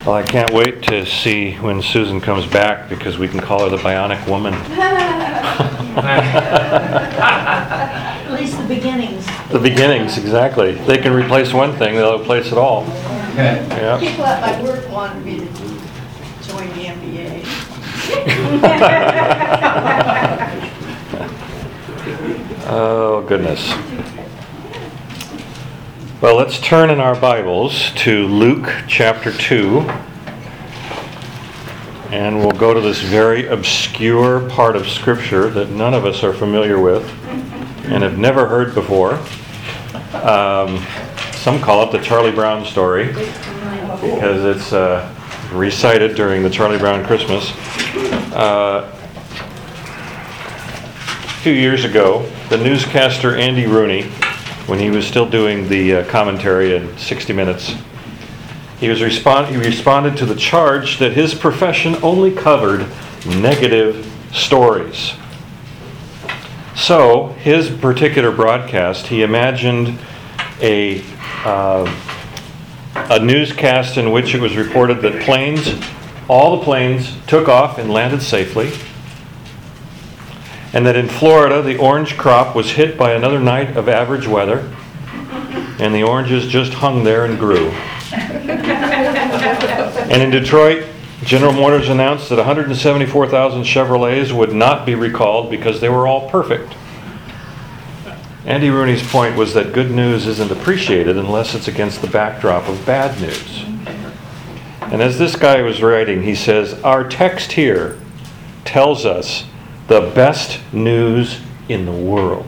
Well, I can't wait to see when Susan comes back because we can call her the Bionic Woman. At least the beginnings. The beginnings, exactly. They can replace one thing, they'll replace it all. Yeah. People at my work wanted me to join the NBA. Oh, goodness. Well, let's turn in our Bibles to Luke chapter 2. And we'll go to this very obscure part of Scripture that none of us are familiar with and have never heard before. Some call it the Charlie Brown story because it's recited during the Charlie Brown Christmas. A few years ago, the newscaster Andy Rooney, when he was still doing the commentary in 60 Minutes, he responded to the charge that his profession only covered negative stories. So, his particular broadcast, he imagined a newscast in which it was reported that all the planes took off and landed safely, and that in Florida the orange crop was hit by another night of average weather, and the oranges just hung there and grew. And in Detroit, General Motors announced that 174,000 Chevrolets would not be recalled because they were all perfect. Andy Rooney's point was that good news isn't appreciated unless it's against the backdrop of bad news. And as this guy was writing, he says, our text here tells us the best news in the world.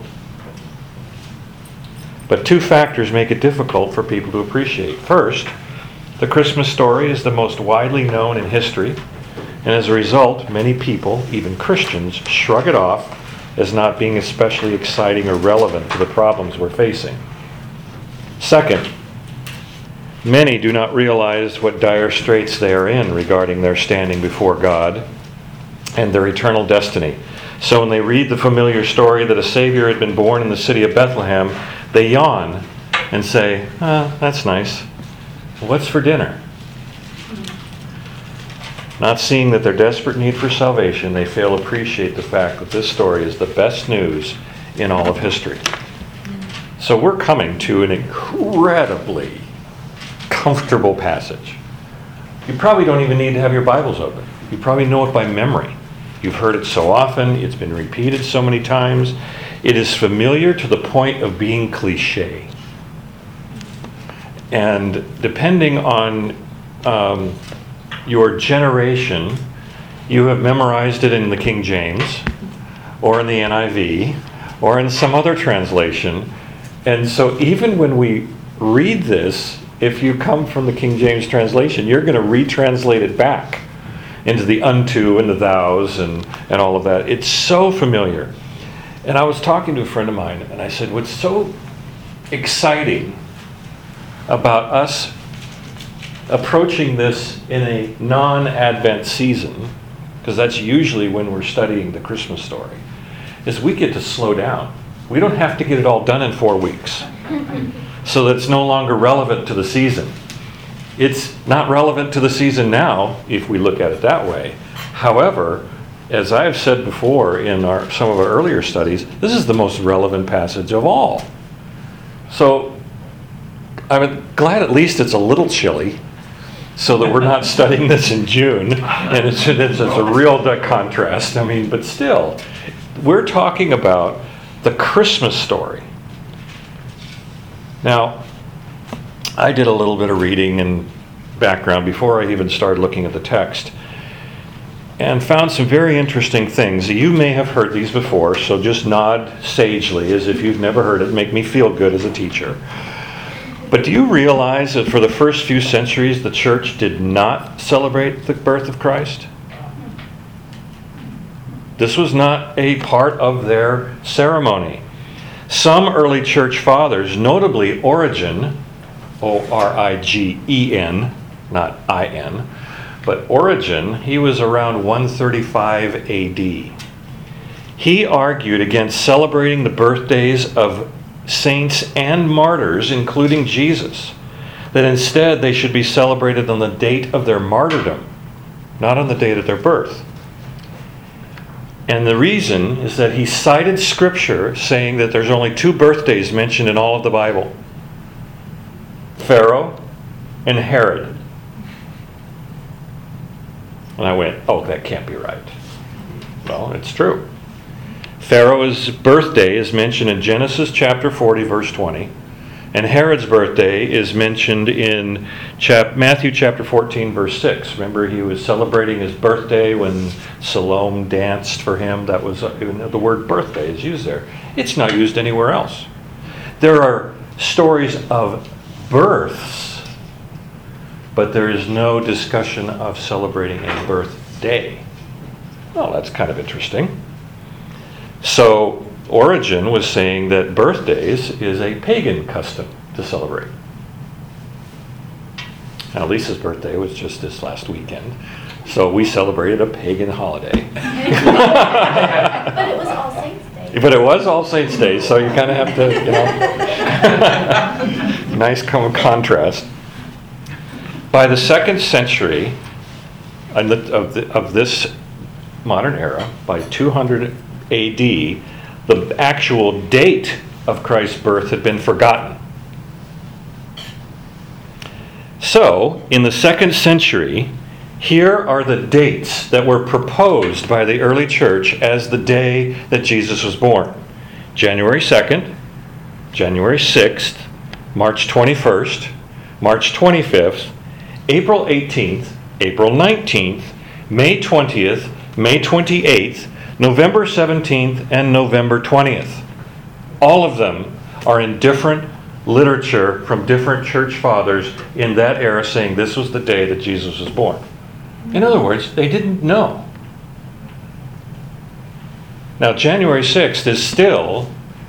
But two factors make it difficult for people to appreciate. First, the Christmas story is the most widely known in history, and as a result, many people, even Christians, shrug it off as not being especially exciting or relevant to the problems we're facing. Second, many do not realize what dire straits they are in regarding their standing before God and their eternal destiny. So when they read the familiar story that a Savior had been born in the city of Bethlehem, they yawn and say, that's nice. What's for dinner? Not seeing that their desperate need for salvation, they fail to appreciate the fact that this story is the best news in all of history. So we're coming to an incredibly comfortable passage. You probably don't even need to have your Bibles open. You probably know it by memory. You've heard it so often. It's been repeated so many times. It is familiar to the point of being cliche. And depending on your generation, you have memorized it in the King James or in the NIV or in some other translation. And so even when we read this, if you come from the King James translation, you're going to retranslate it back into the unto and the thous and all of that. It's so familiar. And I was talking to a friend of mine, and I said, what's so exciting about us approaching this in a non-Advent season, because that's usually when we're studying the Christmas story, is we get to slow down. We don't have to get it all done in 4 weeks so that it's no longer relevant to the season. It's not relevant to the season now, if we look at it that way. However, as I've said before in some of our earlier studies, this is the most relevant passage of all. So I'm glad at least it's a little chilly, so that we're not studying this in June, and it's a real contrast. I mean, but still, we're talking about the Christmas story. Now, I did a little bit of reading and background before I even started looking at the text, and found some very interesting things. You may have heard these before, so just nod sagely as if you've never heard it. Make me feel good as a teacher. But do you realize that for the first few centuries, the church did not celebrate the birth of Christ? This was not a part of their ceremony. Some early church fathers, notably Origen, O-R-I-G-E-N, not I-N, but Origen, he was around 135 A.D. He argued against celebrating the birthdays of saints and martyrs, including Jesus, that instead they should be celebrated on the date of their martyrdom, not on the date of their birth. And the reason is that he cited scripture saying that there's only 2 birthdays mentioned in all of the Bible: Pharaoh and Herod. And I went, oh, that can't be right. Well, it's true. Pharaoh's birthday is mentioned in Genesis chapter 40, verse 20. And Herod's birthday is mentioned in Matthew chapter 14, verse 6. Remember, he was celebrating his birthday when Salome danced for him. That was, the word birthday is used there. It's not used anywhere else. There are stories of births, but there is no discussion of celebrating a birthday. Well, that's kind of interesting. So Origen was saying that birthdays is a pagan custom to celebrate. Now, Lisa's birthday was just this last weekend, so we celebrated a pagan holiday. But it was All Saints Day. But it was All Saints Day, so you kind of have to, nice contrast. By the 2nd century of this modern era, by 200 AD, the actual date of Christ's birth had been forgotten. So, in the 2nd century, here are the dates that were proposed by the early church as the day that Jesus was born: January 2nd, January 6th, March 21st, March 25th, April 18th, April 19th, May 20th, May 28th, November 17th, and November 20th. All of them are in different literature from different church fathers in that era saying this was the day that Jesus was born. In other words, they didn't know. Now, January 6th is still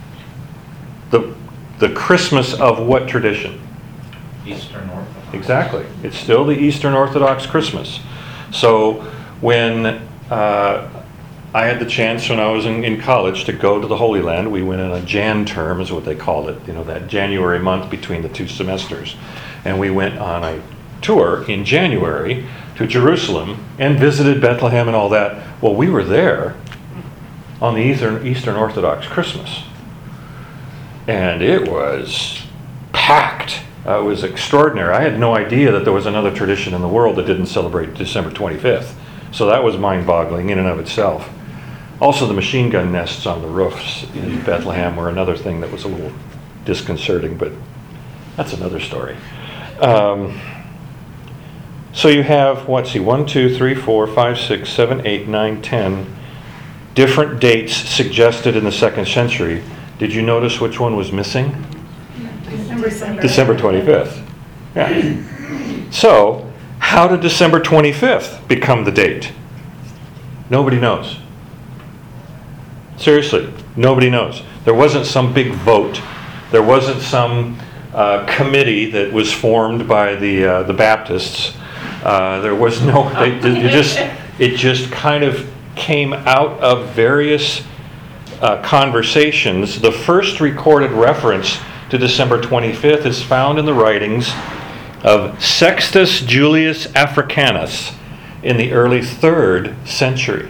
the Christmas of what tradition? Eastern Orthodox. Exactly. It's still the Eastern Orthodox Christmas. So when I had the chance when I was in college to go to the Holy Land. We went in a Jan term, is what they called it, that January month between the 2 semesters. And we went on a tour in January to Jerusalem and visited Bethlehem and all that. Well, we were there on the Eastern Orthodox Christmas. And it was packed. It was extraordinary. I had no idea that there was another tradition in the world that didn't celebrate December 25th. So that was mind-boggling in and of itself. Also, the machine gun nests on the roofs in Bethlehem were another thing that was a little disconcerting, but that's another story. So you have, 1, 2, 3, 4, 5, 6, 7, 8, 9, 10 different dates suggested in the 2nd century. Did you notice which one was missing? December 25th. Yeah. So, how did December 25th become the date? Nobody knows. Seriously, nobody knows. There wasn't some big vote. There wasn't some committee that was formed by the Baptists. There was no. It just kind of came out of various conversations. The first recorded reference to December 25th is found in the writings of Sextus Julius Africanus in the early 3rd century.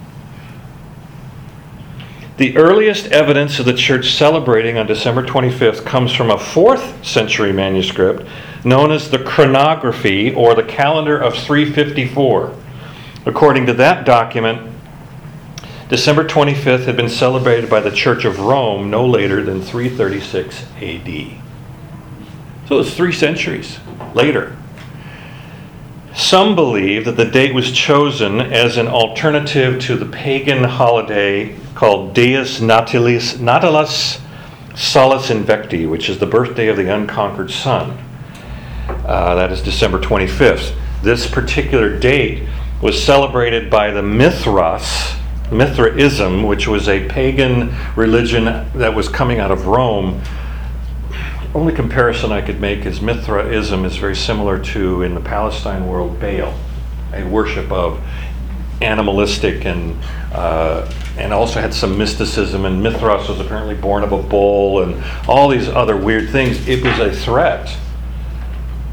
The earliest evidence of the church celebrating on December 25th comes from a 4th century manuscript known as the Chronography, or the Calendar of 354. According to that document, December 25th had been celebrated by the Church of Rome no later than 336 AD. So it was 3 centuries later. Some believe that the date was chosen as an alternative to the pagan holiday called Dies Natalis Solis Invicti, which is the birthday of the unconquered sun. That is December 25th. This particular date was celebrated by the Mithraism, which was a pagan religion that was coming out of Rome. Only comparison I could make is Mithraism is very similar to, in the Palestine world, Baal, a worship of animalistic and also had some mysticism. And Mithras was apparently born of a bull and all these other weird things. It was a threat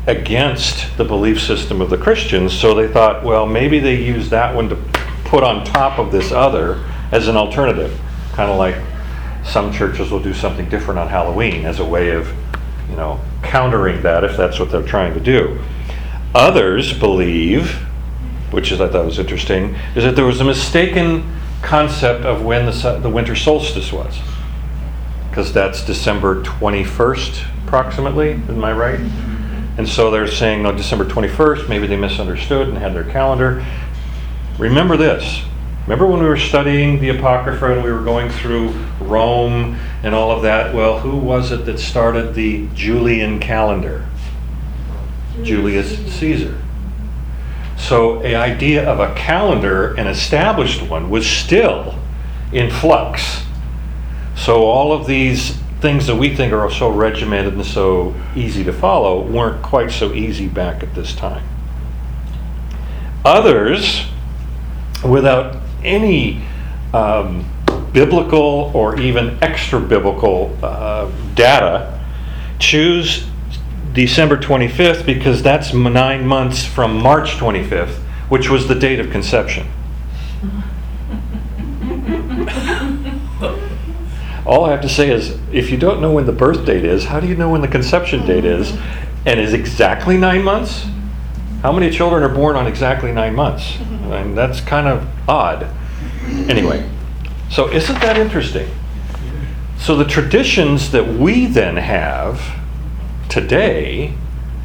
against the belief system of the Christians, so they thought, well, maybe they use that one to put on top of this other as an alternative. Kind of like some churches will do something different on Halloween as a way of, countering that if that's what they're trying to do. Others believe, which is I thought was interesting, is that there was a mistaken concept of when the winter solstice was. Because that's December 21st, approximately, am I right? And so they're saying, no, December 21st, maybe they misunderstood and had their calendar. Remember this. Remember when we were studying the Apocrypha and we were going through Rome and all of that? Well, who was it that started the Julian calendar? Julius Caesar. So an idea of a calendar, an established one, was still in flux. So all of these things that we think are so regimented and so easy to follow weren't quite so easy back at this time. Others, without any biblical or even extra biblical data, choose December 25th because that's 9 months from March 25th, which was the date of conception. All I have to say is, if you don't know when the birth date is, how do you know when the conception date is? And is exactly 9 months? How many children are born on exactly 9 months? I mean, that's kind of odd. Anyway, so isn't that interesting? So the traditions that we then have today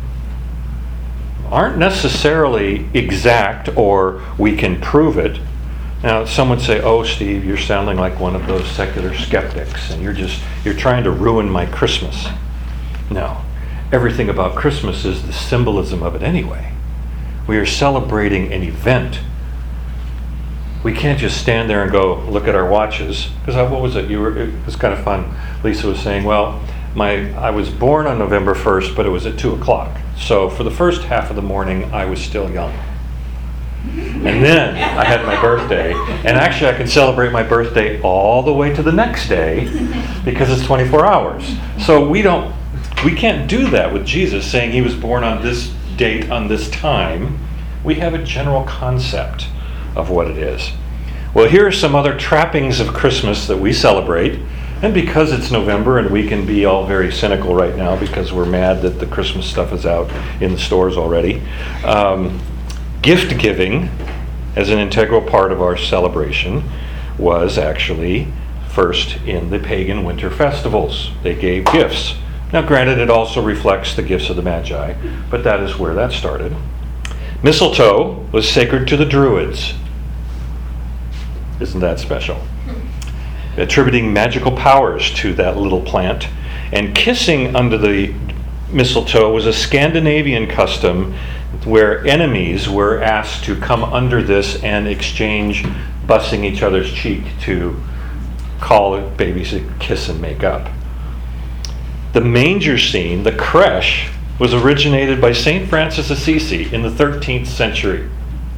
aren't necessarily exact or we can prove it. Now, some would say, oh, Steve, you're sounding like one of those secular skeptics and you're trying to ruin my Christmas. No, everything about Christmas is the symbolism of it anyway. We are celebrating an event. We can't just stand there and go look at our watches. Because what was it? It was kind of fun. Lisa was saying, well, I was born on November 1st, but it was at 2 o'clock. So for the first half of the morning, I was still young. And then I had my birthday. And actually, I can celebrate my birthday all the way to the next day because it's 24 hours. So we can't do that with Jesus, saying he was born on this date on this time. We have a general concept of what it is. Well, here are some other trappings of Christmas that we celebrate. And because it's November and we can be all very cynical right now because we're mad that the Christmas stuff is out in the stores already. Gift giving, as an integral part of our celebration, was actually first in the pagan winter festivals. They gave gifts. Now, granted, it also reflects the gifts of the Magi, but that is where that started. Mistletoe was sacred to the Druids. Isn't that special? Attributing magical powers to that little plant. And kissing under the mistletoe was a Scandinavian custom where enemies were asked to come under this and exchange bussing each other's cheek to call it babies a kiss and make up. The manger scene, the creche, was originated by St. Francis Assisi in the 13th century.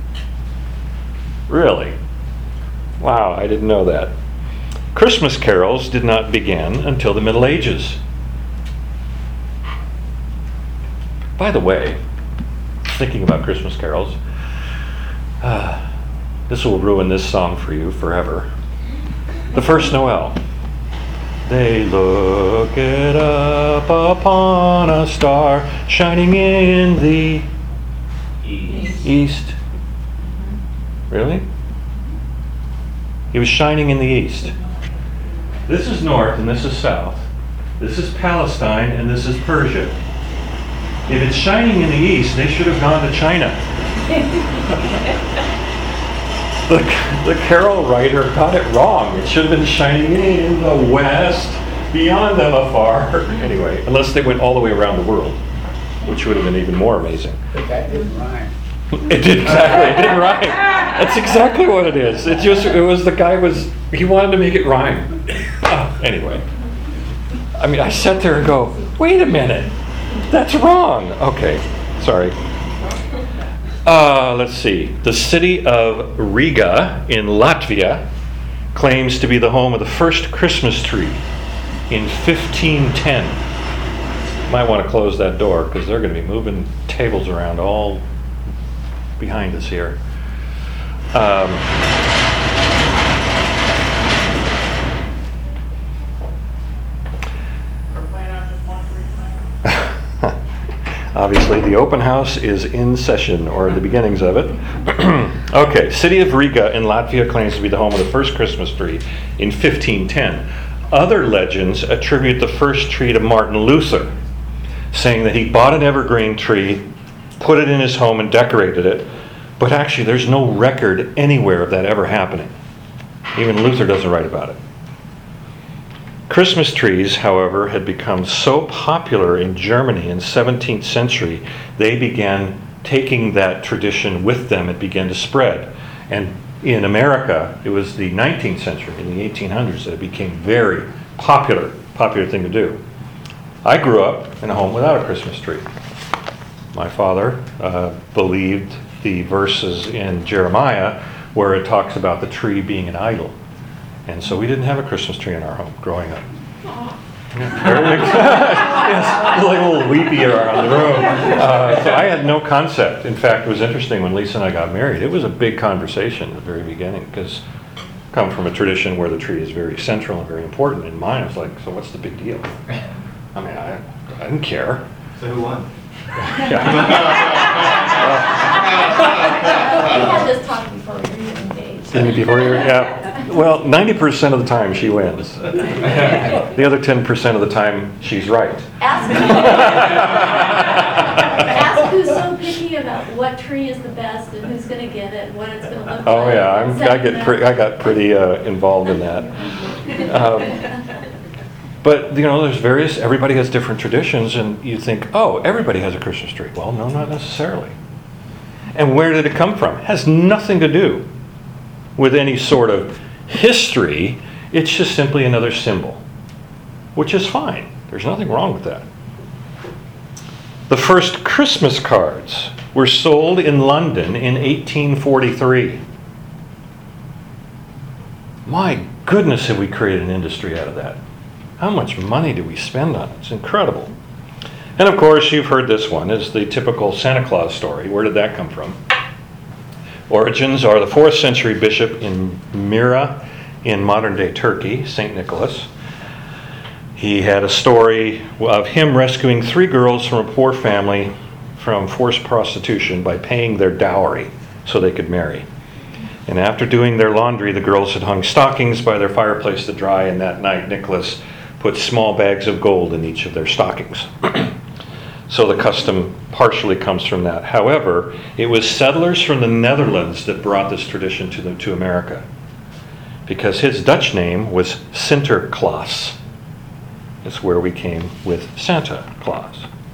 Really? Wow, I didn't know that. Christmas carols did not begin until the Middle Ages. By the way, thinking about Christmas carols, this will ruin this song for you forever. The First Noel. They look it up upon a star shining in the east. Really? He was shining in the east. This is north and this is south. This is Palestine and this is Persia. If it's shining in the east, they should have gone to China. The carol writer got it wrong. It should have been shining in the west, beyond them afar. Anyway, unless they went all the way around the world, which would have been even more amazing. But that didn't rhyme. It did exactly. It didn't rhyme. That's exactly what it is. It was the guy he wanted to make it rhyme. Anyway, I mean, I sat there and go, wait a minute, that's wrong. Okay, sorry. Let's see. The city of Riga in Latvia claims to be the home of the first Christmas tree in 1510. Might want to close that door because they're going to be moving tables around all behind us here. Obviously, the open house is in session, or the beginnings of it. Okay, city of Riga in Latvia claims to be the home of the first Christmas tree in 1510. Other legends attribute the first tree to Martin Luther, saying that he bought an evergreen tree, put it in his home, and decorated it. But actually, there's no record anywhere of that ever happening. Even Luther doesn't write about it. Christmas trees, however, had become so popular in Germany in the 17th century, they began taking that tradition with them. It began to spread. And in America, it was the 19th century, in the 1800s, that it became very popular thing to do. I grew up in a home without a Christmas tree. My father believed the verses in Jeremiah where it talks about the tree being an idol. And so we didn't have a Christmas tree in our home growing up. Yes, like a little weepy around the room. So I had no concept. In fact, it was interesting when Lisa and I got married. It was a big conversation at the very beginning because I come from a tradition where the tree is very central and very important. In mine, I was like, so what's the big deal? I mean, I didn't care. So who won? We had this talk before we were even engaged. Yeah. Well, 90% of the time she wins. The other 10% of the time she's right. Ask who's so picky about what tree is the best and who's going to get it, what it's going to look like. Oh yeah, I got pretty involved in that. But everybody has different traditions, and you think, oh, everybody has a Christmas tree. Well, no, not necessarily. And where did it come from? It has nothing to do with any sort of history. It's just simply another symbol, which is fine. There's nothing wrong with that. The first Christmas cards were sold in London in 1843. My goodness, have we created an industry out of that? How much money do we spend on it? It's incredible. And of course, you've heard this one. It's the typical Santa Claus story. Where did that come from? Origins are the 4th century bishop in Myra in modern-day Turkey, St. Nicholas. He had a story of him rescuing 3 girls from a poor family from forced prostitution by paying their dowry so they could marry. And after doing their laundry, the girls had hung stockings by their fireplace to dry, and that night Nicholas put small bags of gold in each of their stockings. So the custom partially comes from that. However, it was settlers from the Netherlands that brought this tradition to America, because his Dutch name was Sinterklaas. It's where we came with Santa Claus.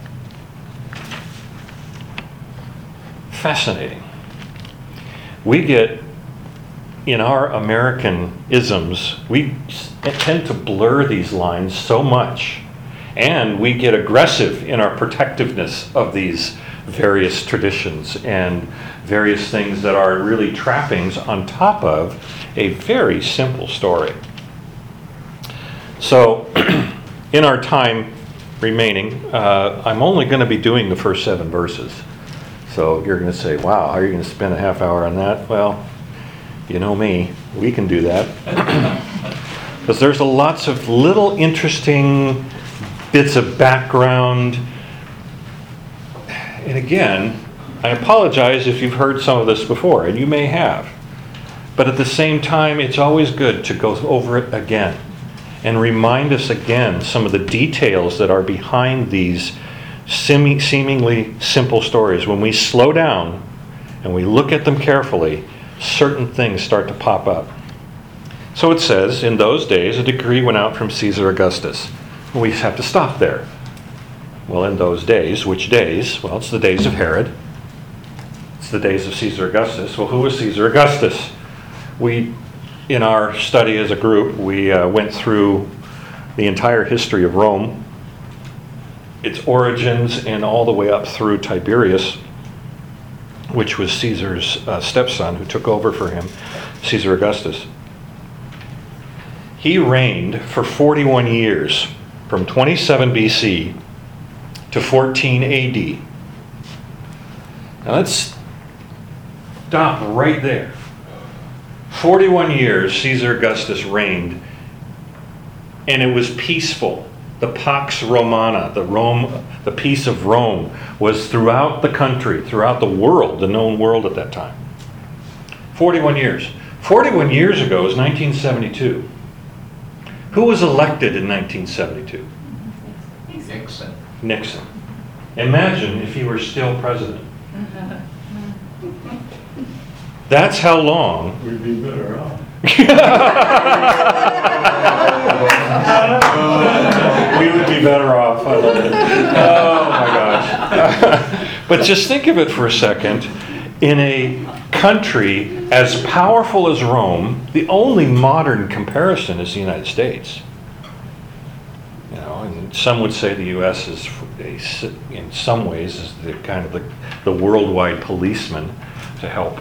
Fascinating. We get, in our American isms, we tend to blur these lines so much. And we get aggressive in our protectiveness of these various traditions and various things that are really trappings on top of a very simple story. So, in our time remaining, I'm only going to be doing the first 7 verses. So you're going to say, wow, how are you going to spend a half hour on that? Well, you know me, we can do that. Because there's lots of little interesting bits of background. And again, I apologize if you've heard some of this before, and you may have. But at the same time, it's always good to go over it again and remind us again some of the details that are behind these seemingly simple stories. When we slow down and we look at them carefully, certain things start to pop up. So it says, in those days, a decree went out from Caesar Augustus. We have to stop there. Well, in those days, which days? Well, it's the days of Herod. It's the days of Caesar Augustus. Well, who was Caesar Augustus? In our study as a group, we went through the entire history of Rome, its origins, and all the way up through Tiberius, which was Caesar's stepson who took over for him, Caesar Augustus. He reigned for 41 years, from 27 BC to 14 AD. Now let's stop right there. 41 years Caesar Augustus reigned, and it was peaceful. The Pax Romana, the peace of Rome, was throughout the country, throughout the world, the known world at that time. 41 years. 41 years ago was 1972. Who was elected in 1972? Nixon. Nixon. Imagine if he were still president. That's how long. We'd be better off. We would be better off. I love it. Oh my gosh. But just think of it for a second. In a country as powerful as Rome, the only modern comparison is the United States. You know, and some would say the U.S. is, in some ways, is the kind of the worldwide policeman to help,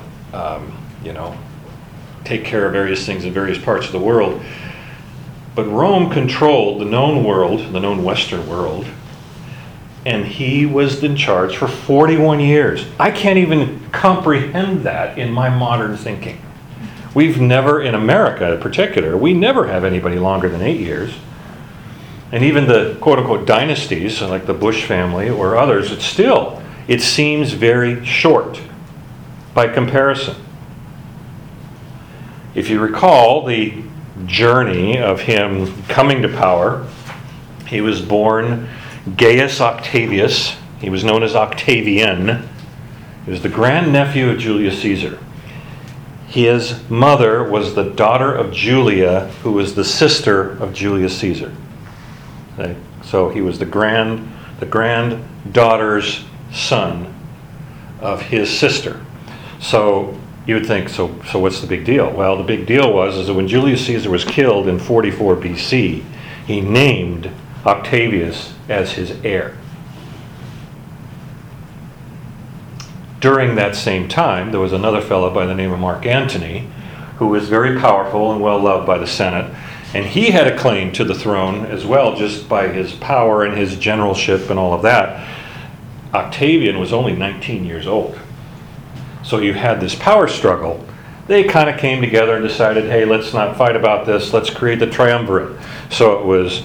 take care of various things in various parts of the world. But Rome controlled the known world, the known Western world, and he was in charge for 41 years. I can't even comprehend that in my modern thinking. We've never, in America in particular, we never have anybody longer than 8 years. And even the quote-unquote dynasties, like the Bush family or others, it seems very short by comparison. If you recall the journey of him coming to power, he was born Gaius Octavius. He was known as Octavian. He was the grandnephew of Julius Caesar. His mother was the daughter of Julia, who was the sister of Julius Caesar. Okay? So he was the granddaughter's son of his sister. So you would think, so what's the big deal? Well, the big deal was that when Julius Caesar was killed in 44 BC, he named Octavius as his heir. During that same time, there was another fellow by the name of Mark Antony, who was very powerful and well loved by the Senate, and he had a claim to the throne as well, just by his power and his generalship and all of that. Octavian was only 19 years old. So you had this power struggle. They kind of came together and decided, hey, let's not fight about this, let's create the triumvirate. So it was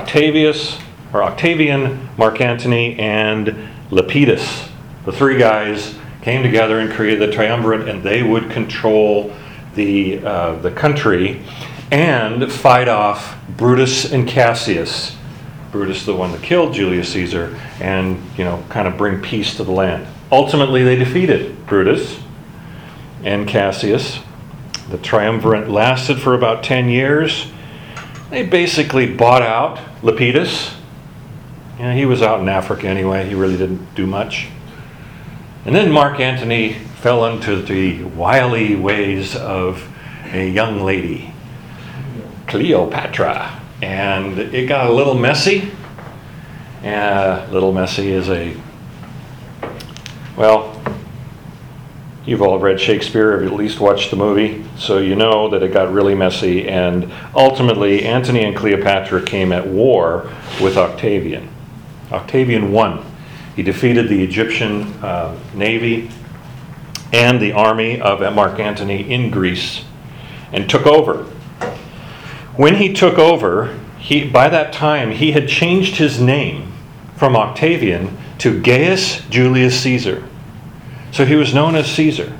Octavian, Mark Antony, and Lepidus. The three guys came together and created the triumvirate, and they would control the country and fight off Brutus and Cassius. Brutus, the one that killed Julius Caesar, and kind of bring peace to the land. Ultimately, they defeated Brutus and Cassius. The triumvirate lasted for about 10 years. They basically bought out Lepidus. He was out in Africa anyway. He really didn't do much. And then Mark Antony fell into the wily ways of a young lady, Cleopatra. And it got a little messy. Little messy is you've all read Shakespeare, or at least watched the movie, so you know that it got really messy, and ultimately Antony and Cleopatra came at war with Octavian. Octavian won. He defeated the Egyptian navy and the army of Mark Antony in Greece and took over. When he took over, by that time he had changed his name from Octavian to Gaius Julius Caesar. So he was known as Caesar.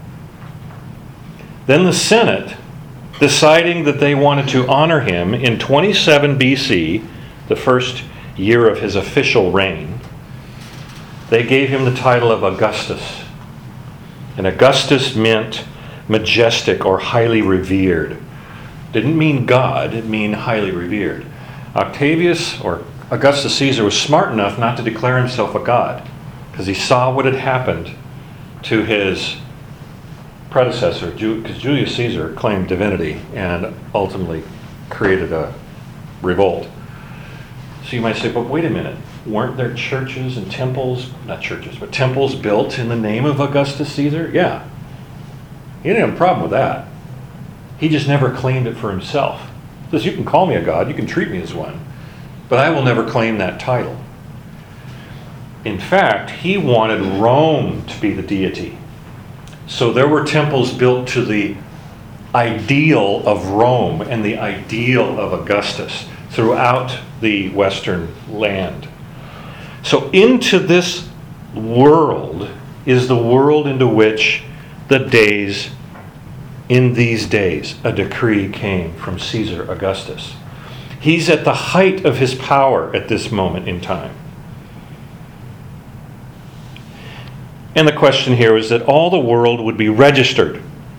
Then the Senate, deciding that they wanted to honor him in 27 BC, the first year of his official reign, they gave him the title of Augustus. And Augustus meant majestic or highly revered. Didn't mean God, it meant highly revered. Octavius, or Augustus Caesar, was smart enough not to declare himself a god, because he saw what had happened to his predecessor, because Julius Caesar claimed divinity and ultimately created a revolt. So you might say, but wait a minute, weren't there churches and temples, not churches, but temples built in the name of Augustus Caesar? Yeah. He didn't have a problem with that. He just never claimed it for himself. He says, you can call me a god, you can treat me as one, but I will never claim that title. In fact, he wanted Rome to be the deity. So there were temples built to the ideal of Rome and the ideal of Augustus throughout the Western land. So into this world is the world into which in these days, a decree came from Caesar Augustus. He's at the height of his power at this moment in time. And the question here is that all the world would be registered.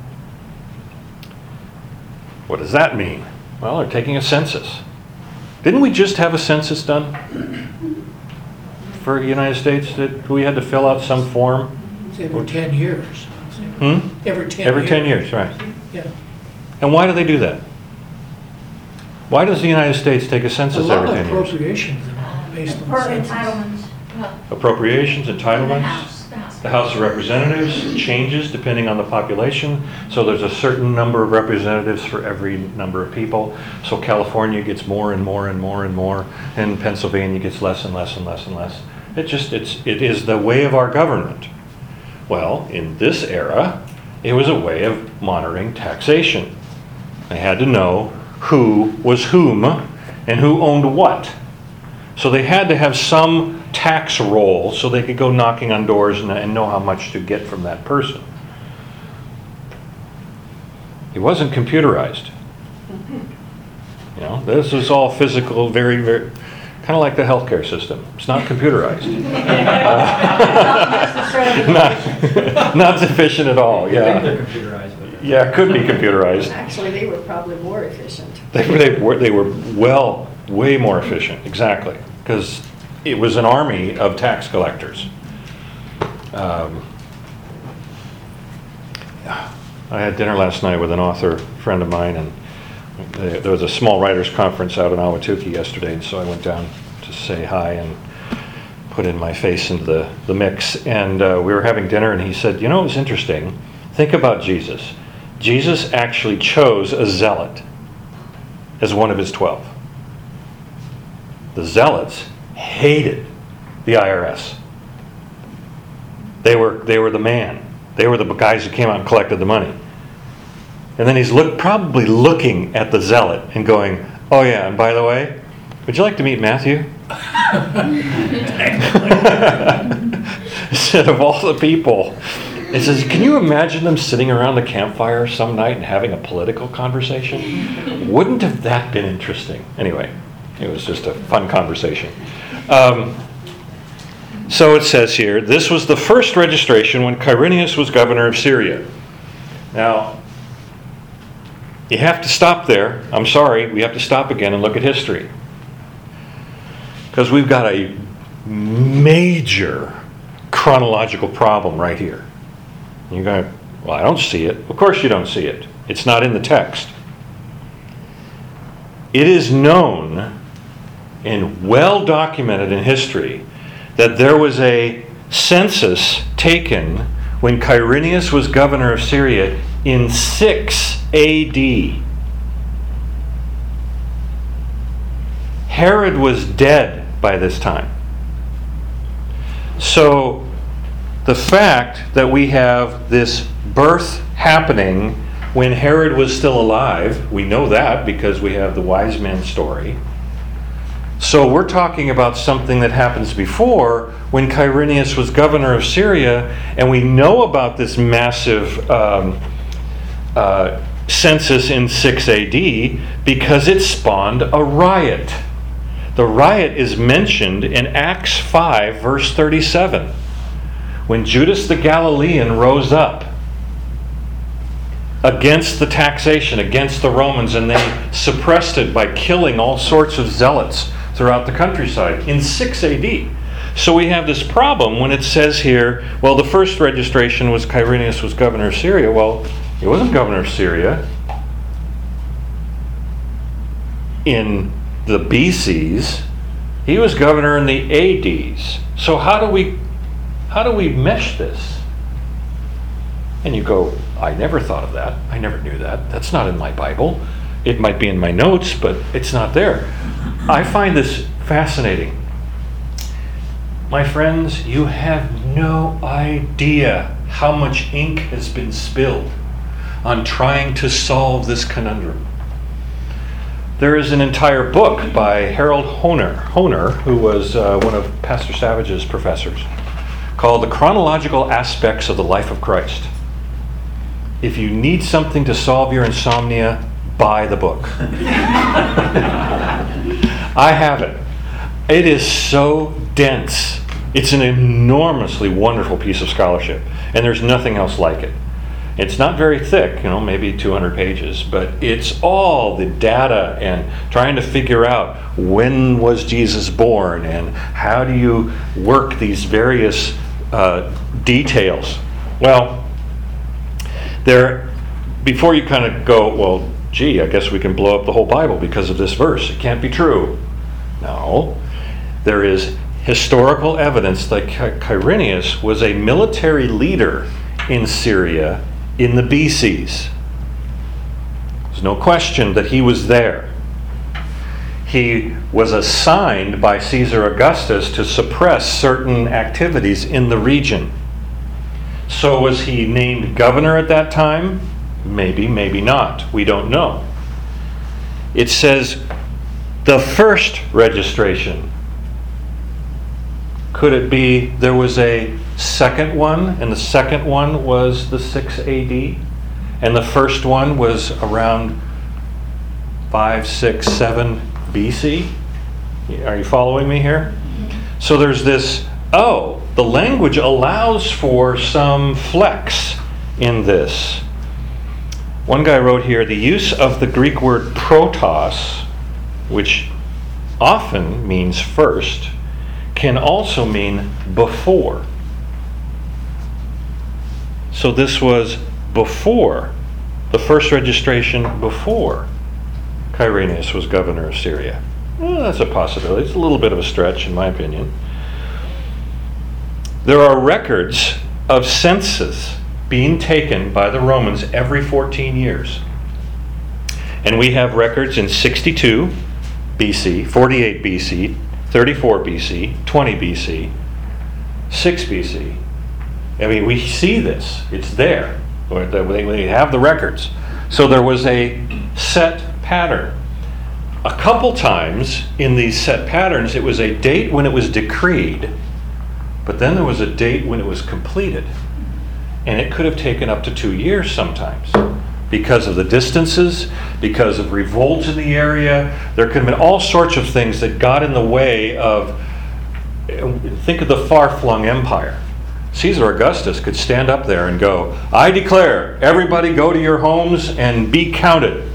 What does that mean? Well, they're taking a census. Didn't we just have a census done for the United States? That we had to fill out some form? It's every 10 years. Every 10 Every years. 10 years, right. Yeah. And why do they do that? Why does the United States take a A census lot every of 10 years? appropriations based on For census. entitlements. Appropriations, The entitlements. House. The House of Representatives changes depending on the population. So there's a certain number of representatives for every number of people. So California gets more and more and more and more, and Pennsylvania gets less and less and less and less. It is the way of our government. Well, in this era, it was a way of monitoring taxation. They had to know who was whom and who owned what. So they had to have some tax roll so they could go knocking on doors and know how much to get from that person. It wasn't computerized. You know, this was all physical, very, very, kind of like the healthcare system. It's not computerized. Not sufficient at all, yeah. They're computerized, but. Yeah, it could be computerized. Actually, they were probably more efficient. They were way more efficient, exactly, because it was an army of tax collectors. I had dinner last night with an author friend of mine, and there was a small writers conference out in Ahwatukee yesterday, and so I went down to say hi and put in my face into the mix. And we were having dinner, and he said, you know, it was interesting. Think about Jesus. Jesus actually chose a zealot as one of his 12. The zealots hated the IRS. They were the man. They were the guys who came out and collected the money. And then he's probably looking at the zealot and going, oh yeah, and by the way, would you like to meet Matthew? Instead of all the people. It says, can you imagine them sitting around the campfire some night and having a political conversation? Wouldn't have that been interesting? Anyway, it was just a fun conversation. So it says here, this was the first registration when Quirinius was governor of Syria. Now, you have to stop there. I'm sorry, we have to stop again and look at history. Because we've got a major chronological problem right here. You're going, well, I don't see it. Of course you don't see it. It's not in the text. It is known and well documented in history that there was a census taken when Quirinius was governor of Syria in 6 AD. Herod was dead by this time. So the fact that we have this birth happening when Herod was still alive, we know that because we have the wise men story. So we're talking about something that happens before when Quirinius was governor of Syria, and we know about this massive census in 6 AD because it spawned a riot. The riot is mentioned in Acts 5, verse 37, when Judas the Galilean rose up against the taxation, against the Romans, and they suppressed it by killing all sorts of zealots throughout the countryside in 6 AD. So we have this problem when it says here, well, the first registration was Quirinius was governor of Syria. Well, he wasn't governor of Syria in the BCs. He was governor in the ADs. So how do we mesh this? And you go, I never thought of that. I never knew that. That's not in my Bible. It might be in my notes, but it's not there. I find this fascinating. My friends, you have no idea how much ink has been spilled on trying to solve this conundrum. There is an entire book by Harold Hohner, who was one of Pastor Savage's professors, called The Chronological Aspects of the Life of Christ. If you need something to solve your insomnia, buy the book. I have it. It is so dense. It's an enormously wonderful piece of scholarship, and there's nothing else like it. It's not very thick, maybe 200 pages, but it's all the data and trying to figure out when was Jesus born and how do you work these various details. Well, before you kind of go, well, gee, I guess we can blow up the whole Bible because of this verse. It can't be true. No. There is historical evidence that Quirinius was a military leader in Syria in the BCs. There's no question that he was there. He was assigned by Caesar Augustus to suppress certain activities in the region. So was he named governor at that time? Maybe, maybe not. We don't know. It says the first registration. Could it be there was a second one, and the second one was the 6 AD, and the first one was around 5, 6, 7 BC? Are you following me here? So there's this, the language allows for some flex in this. One guy wrote here, the use of the Greek word protos, which often means first, can also mean before. So this was before, the first registration before Quirinius was governor of Syria. Well, that's a possibility. It's a little bit of a stretch, in my opinion. There are records of census being taken by the Romans every 14 years. And we have records in 62 BC, 48 BC, 34 BC, 20 BC, 6 BC. I mean, we see this. It's there. They have the records. So there was a set pattern. A couple times in these set patterns, it was a date when it was decreed, but then there was a date when it was completed. And it could have taken up to 2 years sometimes because of the distances, because of revolts in the area. There could have been all sorts of things that got in the way of, think of the far-flung empire. Caesar Augustus could stand up there and go, I declare, everybody go to your homes and be counted.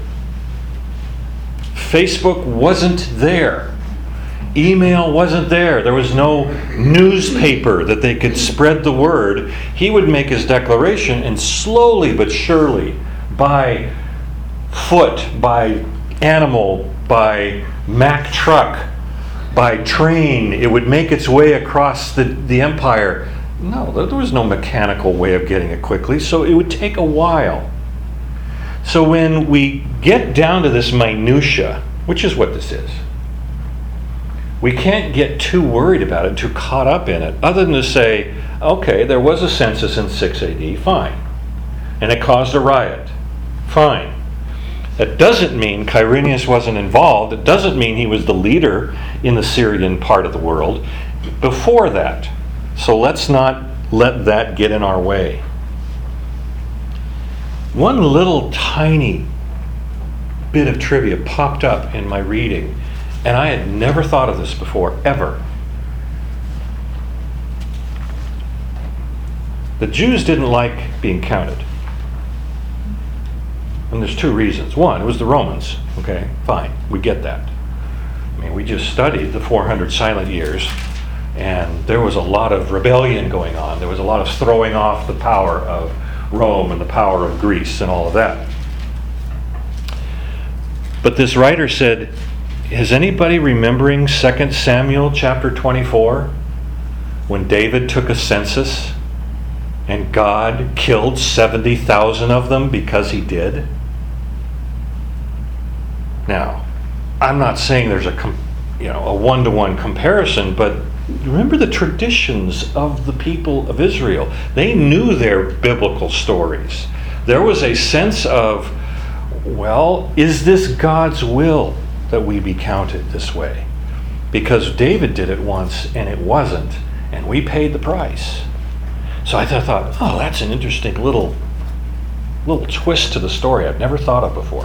Facebook wasn't there. Email wasn't there. There was no newspaper that they could spread the word. He would make his declaration, and slowly but surely, by foot, by animal, by Mack truck, by train, it would make its way across the empire. No, there was no mechanical way of getting it quickly, so it would take a while. So when we get down to this minutia, which is what this is, we can't get too worried about it, too caught up in it, other than to say, okay, there was a census in 6 AD, fine. And it caused a riot, fine. That doesn't mean Quirinius wasn't involved. It doesn't mean he was the leader in the Syrian part of the world before that. So let's not let that get in our way. One little tiny bit of trivia popped up in my reading, and I had never thought of this before, ever. The Jews didn't like being counted. And there's two reasons. One, it was the Romans. Okay, fine, we get that. I mean, we just studied the 400 silent years, and there was a lot of rebellion going on. There was a lot of throwing off the power of Rome and the power of Greece and all of that. But this writer said, is anybody remembering 2 Samuel chapter 24? When David took a census and God killed 70,000 of them because he did? Now, I'm not saying there's a one-to-one comparison, but remember the traditions of the people of Israel. They knew their biblical stories. There was a sense of, well, is this God's will that we be counted this way? Because David did it once and it wasn't, and we paid the price. So I thought, oh, that's an interesting little twist to the story I've never thought of before.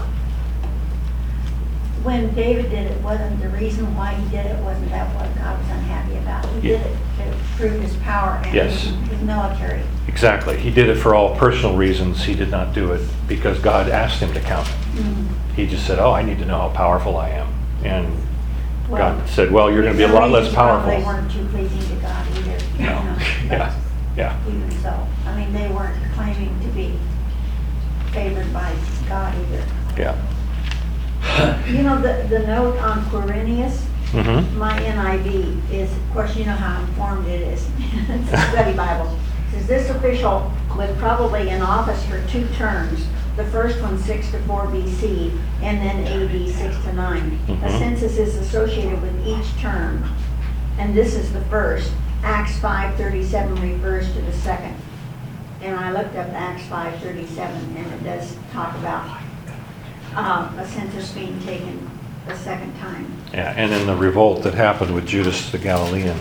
When David did it, wasn't the reason why he did it, wasn't that what God was unhappy about? He did it to prove his power and Yes. his military. Exactly. He did it for all personal reasons. He did not do it because God asked him to count it. He just said, oh, I need to know how powerful I am. And God said, well, you're going to be a lot less powerful. They weren't too pleasing to God either. you No. know, Yeah. Even so. I mean, they weren't claiming to be favored by God either. Yeah. You know, the note on Quirinius, Mm-hmm. my NIV is, of course, you know how informed it is. It's a study Bible. It says this official was probably in office for 2 terms. The first one 6 to 4 BC, and then AD 6 to 9. A Mhm. census is associated with each term, and this is the first. Acts 5:37 refers to the second. And I looked up Acts 5:37, and it does talk about a census being taken a second time. Yeah, and in the revolt that happened with Judas the Galilean,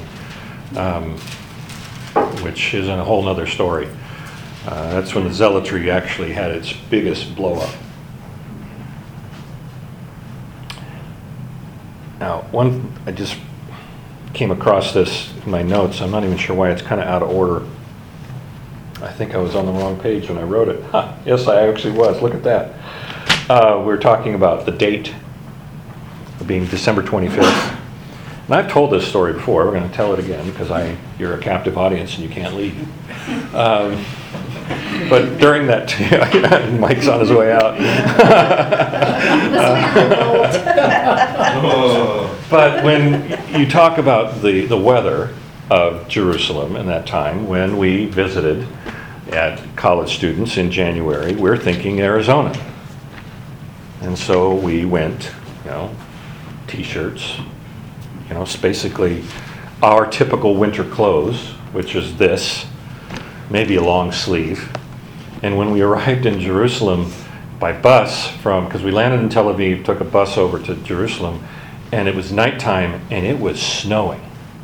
which is a whole nother story. That's when the zealotry actually had its biggest blow up. Now, I just came across this in my notes. I'm not even sure why it's kind of out of order. I think I was on the wrong page when I wrote it. Yes, I actually was. Look at that. We're talking about the date being December 25th. And I've told this story before. We're going to tell it again because you're a captive audience and you can't leave. But during that, Mike's on his way out. But when you talk about the weather of Jerusalem in that time, when we visited at college students in January, we're thinking Arizona. And so we went, t-shirts, it's basically our typical winter clothes, which is this, maybe a long sleeve. And when we arrived in Jerusalem by bus because we landed in Tel Aviv, took a bus over to Jerusalem, and it was nighttime and it was snowing.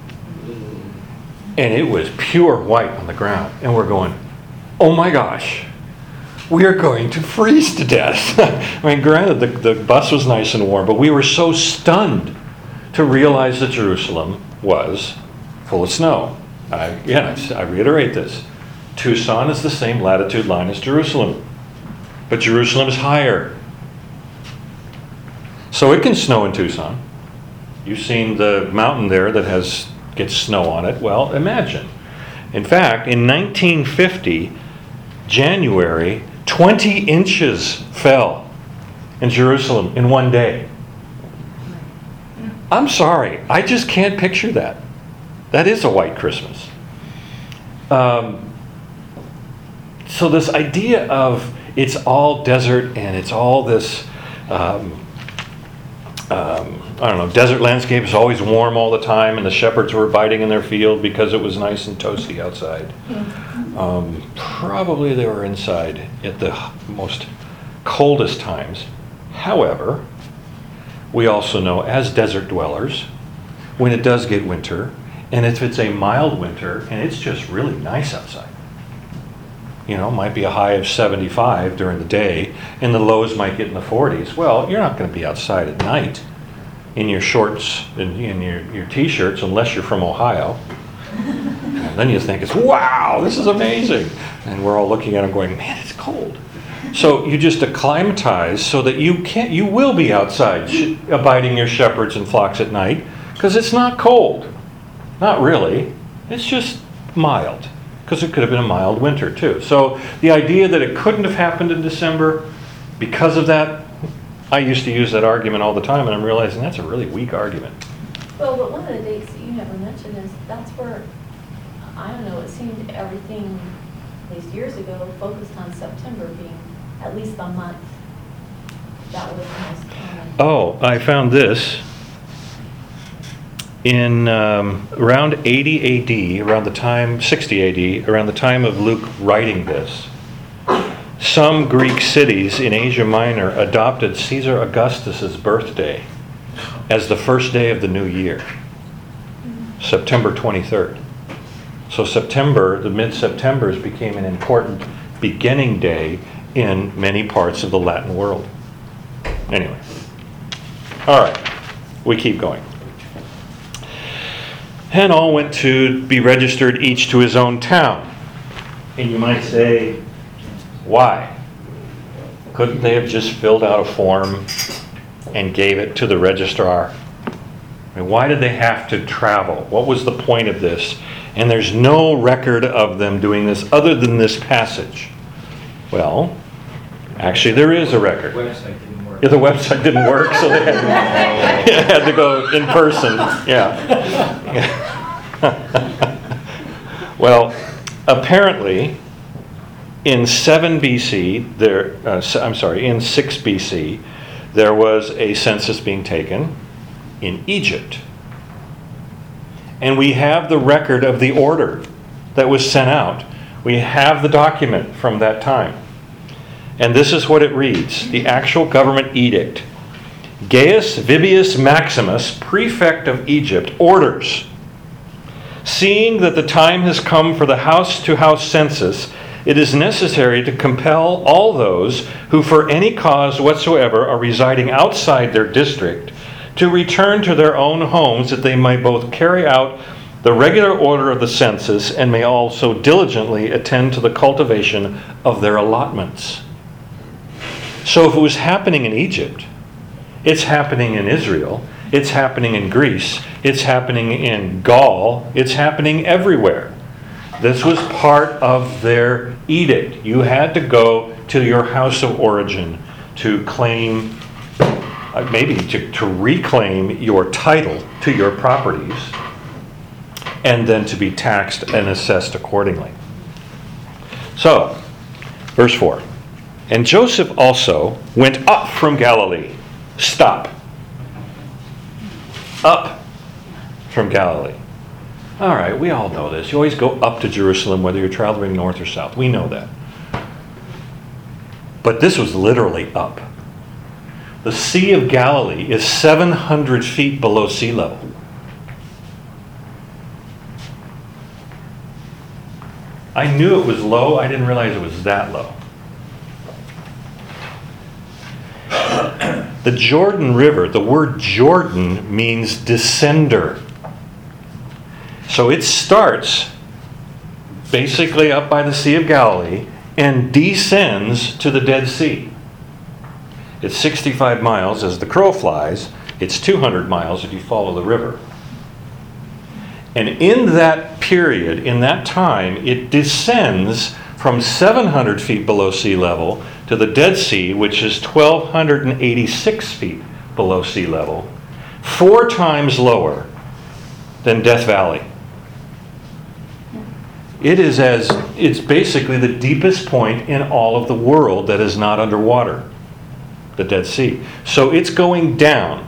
And it was pure white on the ground. And we're going, oh my gosh, we are going to freeze to death. I mean, granted, the bus was nice and warm, but we were so stunned to realize that Jerusalem was full of snow. I reiterate this. Tucson is the same latitude line as Jerusalem, but Jerusalem is higher. So it can snow in Tucson. You've seen the mountain there that gets snow on it. Well, imagine. In fact, in 1950, January, 20 inches fell in Jerusalem in one day. I'm sorry, I just can't picture that. That is a white Christmas. So this idea of it's all desert and it's all this, desert landscape is always warm all the time and the shepherds were abiding in their field because it was nice and toasty outside. Probably they were inside at the most coldest times. However, we also know as desert dwellers, when it does get winter, and if it's a mild winter and it's just really nice outside, might be a high of 75 during the day and the lows might get in the 40s. Well, you're not going to be outside at night in your shorts and in your t-shirts unless you're from Ohio. And then you think wow, this is amazing. And we're all looking at it going, man, it's cold. So you just acclimatize so that you will be outside abiding your shepherds and flocks at night because it's not cold. Not really. It's just mild because it could have been a mild winter too. So the idea that it couldn't have happened in December because of that, I used to use that argument all the time and I'm realizing that's a really weak argument. Well, but one of the dates that you never mentioned is that's where, it seemed everything, at least years ago, focused on September being at least a month. That was the most common. Oh, I found this. in around 80 AD, around the time, 60 AD, around the time of Luke writing this, some Greek cities in Asia Minor adopted Caesar Augustus's birthday as the first day of the new year, September 23rd. So September, the mid-Septembers became an important beginning day in many parts of the Latin world. Anyway, all right, we keep going. And all went to be registered each to his own town. And you might say, why? Couldn't they have just filled out a form and gave it to the registrar? I mean, why did they have to travel? What was the point of this? And there's no record of them doing this other than this passage. Well, actually there is a record. Website didn't work. Yeah, the website didn't work, so they had to go in person. Yeah. Well, apparently, in 7 BC, in 6 BC, there was a census being taken in Egypt. And we have the record of the order that was sent out. We have the document from that time. And this is what it reads, the actual government edict. Gaius Vibius Maximus, prefect of Egypt, orders, seeing that the time has come for the house-to-house census, it is necessary to compel all those who for any cause whatsoever are residing outside their district to return to their own homes, that they may both carry out the regular order of the census and may also diligently attend to the cultivation of their allotments. So if it was happening in Egypt, it's happening in Israel, it's happening in Greece, it's happening in Gaul, it's happening everywhere. This was part of their edict. You had to go to your house of origin to claim, maybe to reclaim your title to your properties, and then to be taxed and assessed accordingly. So, verse 4. And Joseph also went up from Galilee. Stop. Up from Galilee. All right, we all know this. You always go up to Jerusalem, whether you're traveling north or south. We know that. But this was literally up. The Sea of Galilee is 700 feet below sea level. I knew it was low. I didn't realize it was that low. The Jordan River, the word Jordan means descender. So it starts basically up by the Sea of Galilee and descends to the Dead Sea. It's 65 miles as the crow flies. It's 200 miles if you follow the river. And in that period, in that time, it descends from 700 feet below sea level to the Dead Sea, which is 1,286 feet below sea level, 4 times lower than Death Valley. It's basically the deepest point in all of the world that is not underwater, the Dead Sea. So it's going down.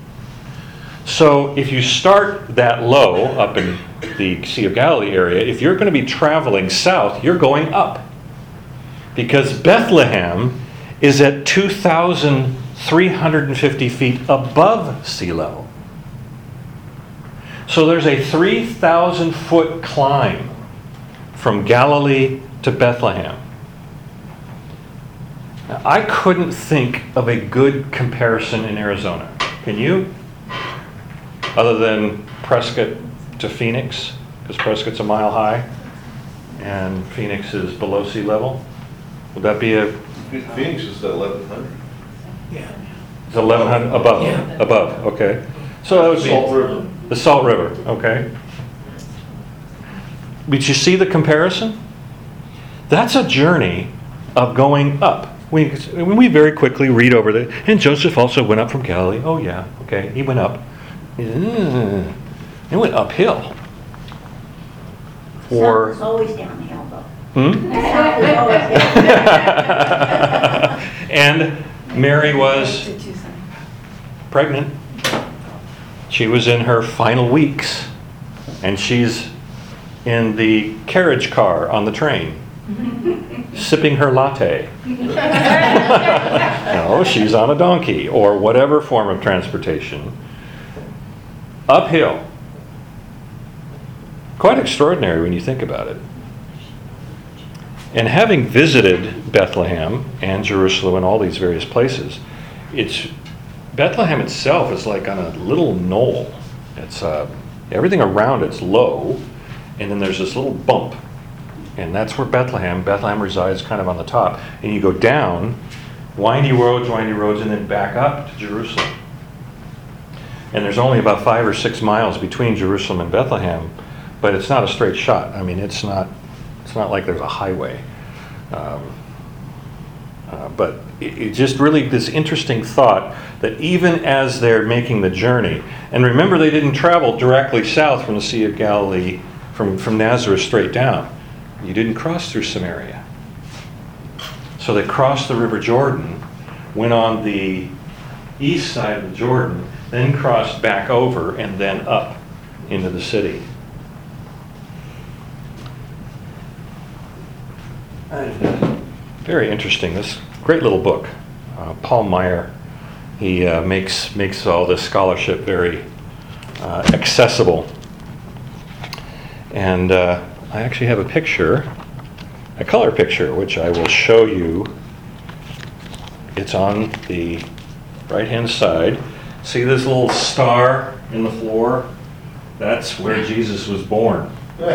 So if you start that low up in the Sea of Galilee area, if you're going to be traveling south, you're going up. Because Bethlehem is at 2,350 feet above sea level. So there's a 3,000-foot climb from Galilee to Bethlehem. Now, I couldn't think of a good comparison in Arizona. Can you? Other than Prescott to Phoenix, because Prescott's a mile high and Phoenix is below sea level. Would that be a... Phoenix is at 1,100. Yeah. It's 1,100 above. Yeah. Above, okay. So that would be Salt River. the Salt River, okay. But you see the comparison? That's a journey of going up. We very quickly read over that. And Joseph also went up from Galilee. Oh yeah, okay, he went up. It went uphill. South is always downhill, though. Hmm? South is always downhill. And Mary was pregnant. She was in her final weeks, and she's in the carriage car on the train, sipping her latte. No, she's on a donkey or whatever form of transportation. Uphill. Quite extraordinary when you think about it. And having visited Bethlehem and Jerusalem and all these various places, Bethlehem itself is like on a little knoll. It's everything around it's low, and then there's this little bump, and that's where Bethlehem resides, kind of on the top. And you go down, windy roads, and then back up to Jerusalem. And there's only about 5 or 6 miles between Jerusalem and Bethlehem, but it's not a straight shot. I mean, it's not like there's a highway. But it just really this interesting thought that even as they're making the journey, and remember they didn't travel directly south from the Sea of Galilee, from Nazareth straight down. You didn't cross through Samaria. So they crossed the River Jordan, went on the east side of the Jordan, then crossed back over and then up into the city. Very interesting. This great little book. Paul Meyer, he makes all this scholarship very accessible. And I actually have a picture, a color picture, which I will show you. It's on the right-hand side. See this little star in the floor? That's where Jesus was born.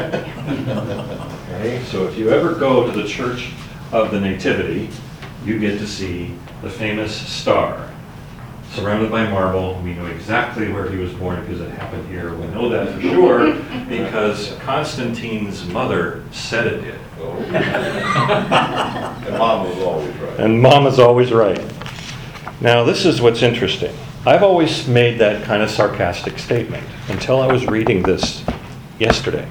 Okay, so if you ever go to the Church of the Nativity, you get to see the famous star. Surrounded by marble, we know exactly where he was born because it happened here. We know that for sure because Constantine's mother said it did. And Mom was always right. And Mom is always right. Now, this is what's interesting. I've always made that kind of sarcastic statement until I was reading this yesterday.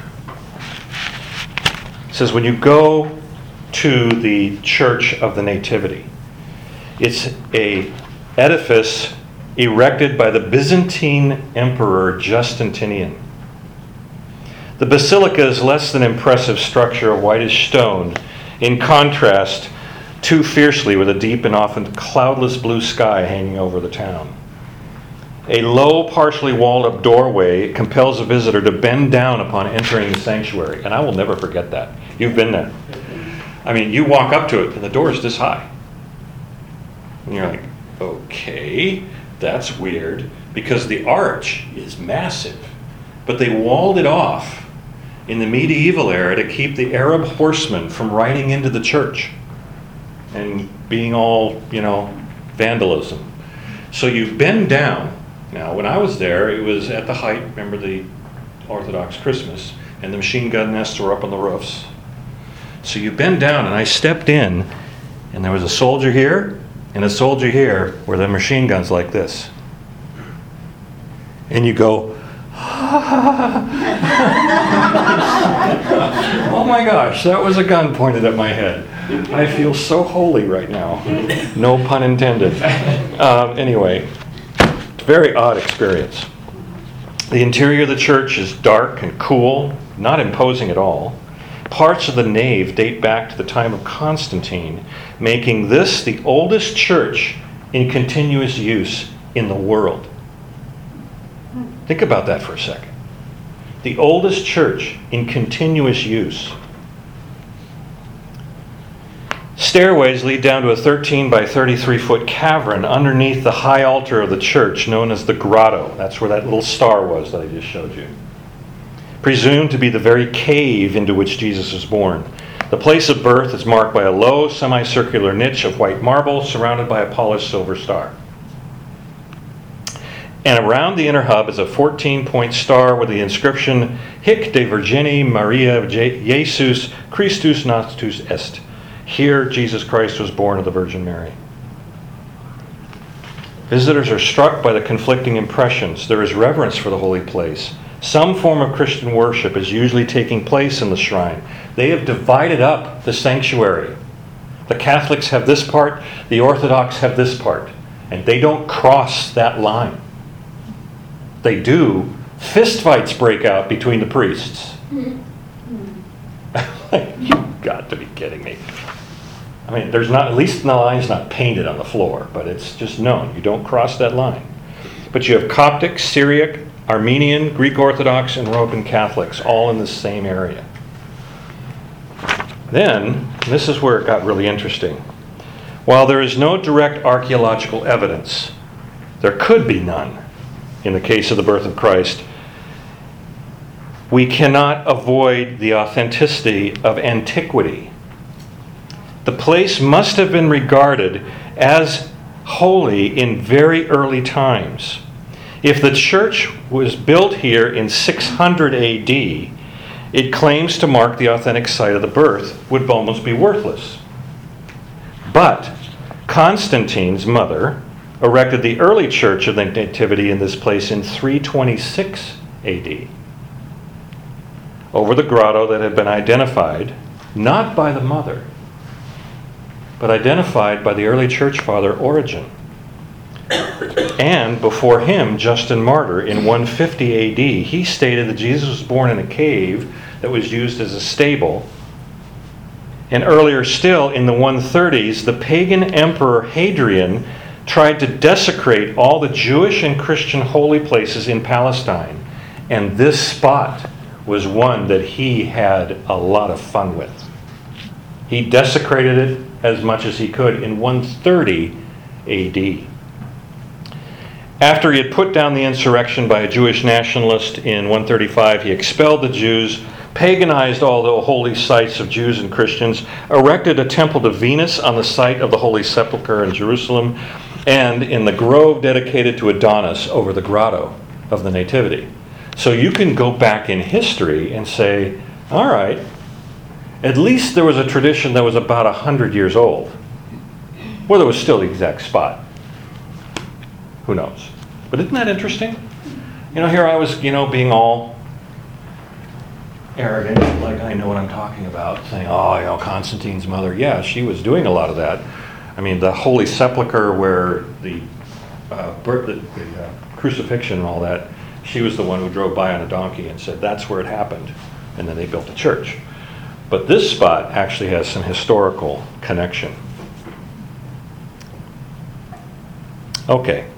It says, when you go to the Church of the Nativity, it's a edifice erected by the Byzantine Emperor Justinian. The basilica is less than impressive structure of whitish stone, in contrast too fiercely with a deep and often cloudless blue sky hanging over the town. A low, partially walled-up doorway compels a visitor to bend down upon entering the sanctuary. And I will never forget that. You've been there. I mean, you walk up to it, and the door is this high. And you're like, okay, that's weird, because the arch is massive. But they walled it off in the medieval era to keep the Arab horsemen from riding into the church and being all, vandalism. So you bend down. Now, when I was there, it was at the height, remember the Orthodox Christmas, and the machine gun nests were up on the roofs. So you bend down, and I stepped in, and there was a soldier here, and a soldier here, where the machine gun's like this. And you go, oh my gosh, that was a gun pointed at my head. I feel so holy right now. No pun intended. Anyway, very odd experience. The interior of the church is dark and cool, not imposing at all. Parts of the nave date back to the time of Constantine, making this the oldest church in continuous use in the world. Think about that for a second. The oldest church in continuous use. Stairways lead down to a 13 by 33 foot cavern underneath the high altar of the church known as the grotto. That's where that little star was that I just showed you. Presumed to be the very cave into which Jesus was born. The place of birth is marked by a low semicircular niche of white marble surrounded by a polished silver star. And around the inner hub is a 14-point star with the inscription Hic de Virgine Maria Jesus Christus Natus Est. Here Jesus Christ was born of the Virgin Mary. Visitors are struck by the conflicting impressions. There is reverence for the holy place. Some form of Christian worship is usually taking place in the shrine. They have divided up the sanctuary. The Catholics have this part, the Orthodox have this part, and they don't cross that line. they do, fistfights break out between the priests. You've got to be kidding me. I mean, there's not, at least the line's not painted on the floor, but it's just known. You don't cross that line. But you have Coptic, Syriac, Armenian, Greek Orthodox, and Roman Catholics all in the same area. Then, this is where it got really interesting. While there is no direct archaeological evidence, there could be none in the case of the birth of Christ, we cannot avoid the authenticity of antiquity. The place must have been regarded as holy in very early times. If the church was built here in 600 AD, it claims to mark the authentic site of the birth would almost be worthless. But Constantine's mother erected the early church of the Nativity in this place in 326 AD, over the grotto that had been identified, not by the mother, but identified by the early church father Origen. And before him, Justin Martyr, in 150 AD, he stated that Jesus was born in a cave that was used as a stable. And earlier still, in the 130s, the pagan emperor Hadrian tried to desecrate all the Jewish and Christian holy places in Palestine. And this spot was one that he had a lot of fun with. He desecrated it as much as he could in 130 AD. After he had put down the insurrection by a Jewish nationalist in 135, he expelled the Jews, paganized all the holy sites of Jews and Christians, erected a temple to Venus on the site of the Holy Sepulchre in Jerusalem, and in the grove dedicated to Adonis over the grotto of the Nativity. So you can go back in history and say, all right, at least there was a tradition that was about 100 years old. Whether it was still the exact spot, who knows? But isn't that interesting? You know, here I was, being all arrogant, like I know what I'm talking about, saying, Constantine's mother, yeah, she was doing a lot of that. I mean, the Holy Sepulchre where the crucifixion and all that, she was the one who drove by on a donkey and said that's where it happened. And then they built a church. But this spot actually has some historical connection. Okay.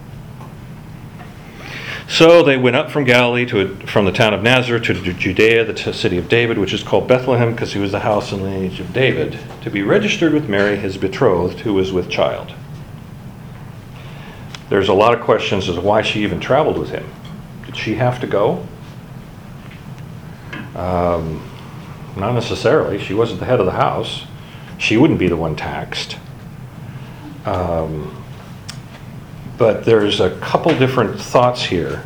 So they went up from Galilee from the town of Nazareth to Judea, the city of David, which is called Bethlehem because he was the house and lineage of David, to be registered with Mary, his betrothed, who was with child. There's a lot of questions as to why she even traveled with him. Did she have to go? Not necessarily. She wasn't the head of the house. She wouldn't be the one taxed. But there's a couple different thoughts here.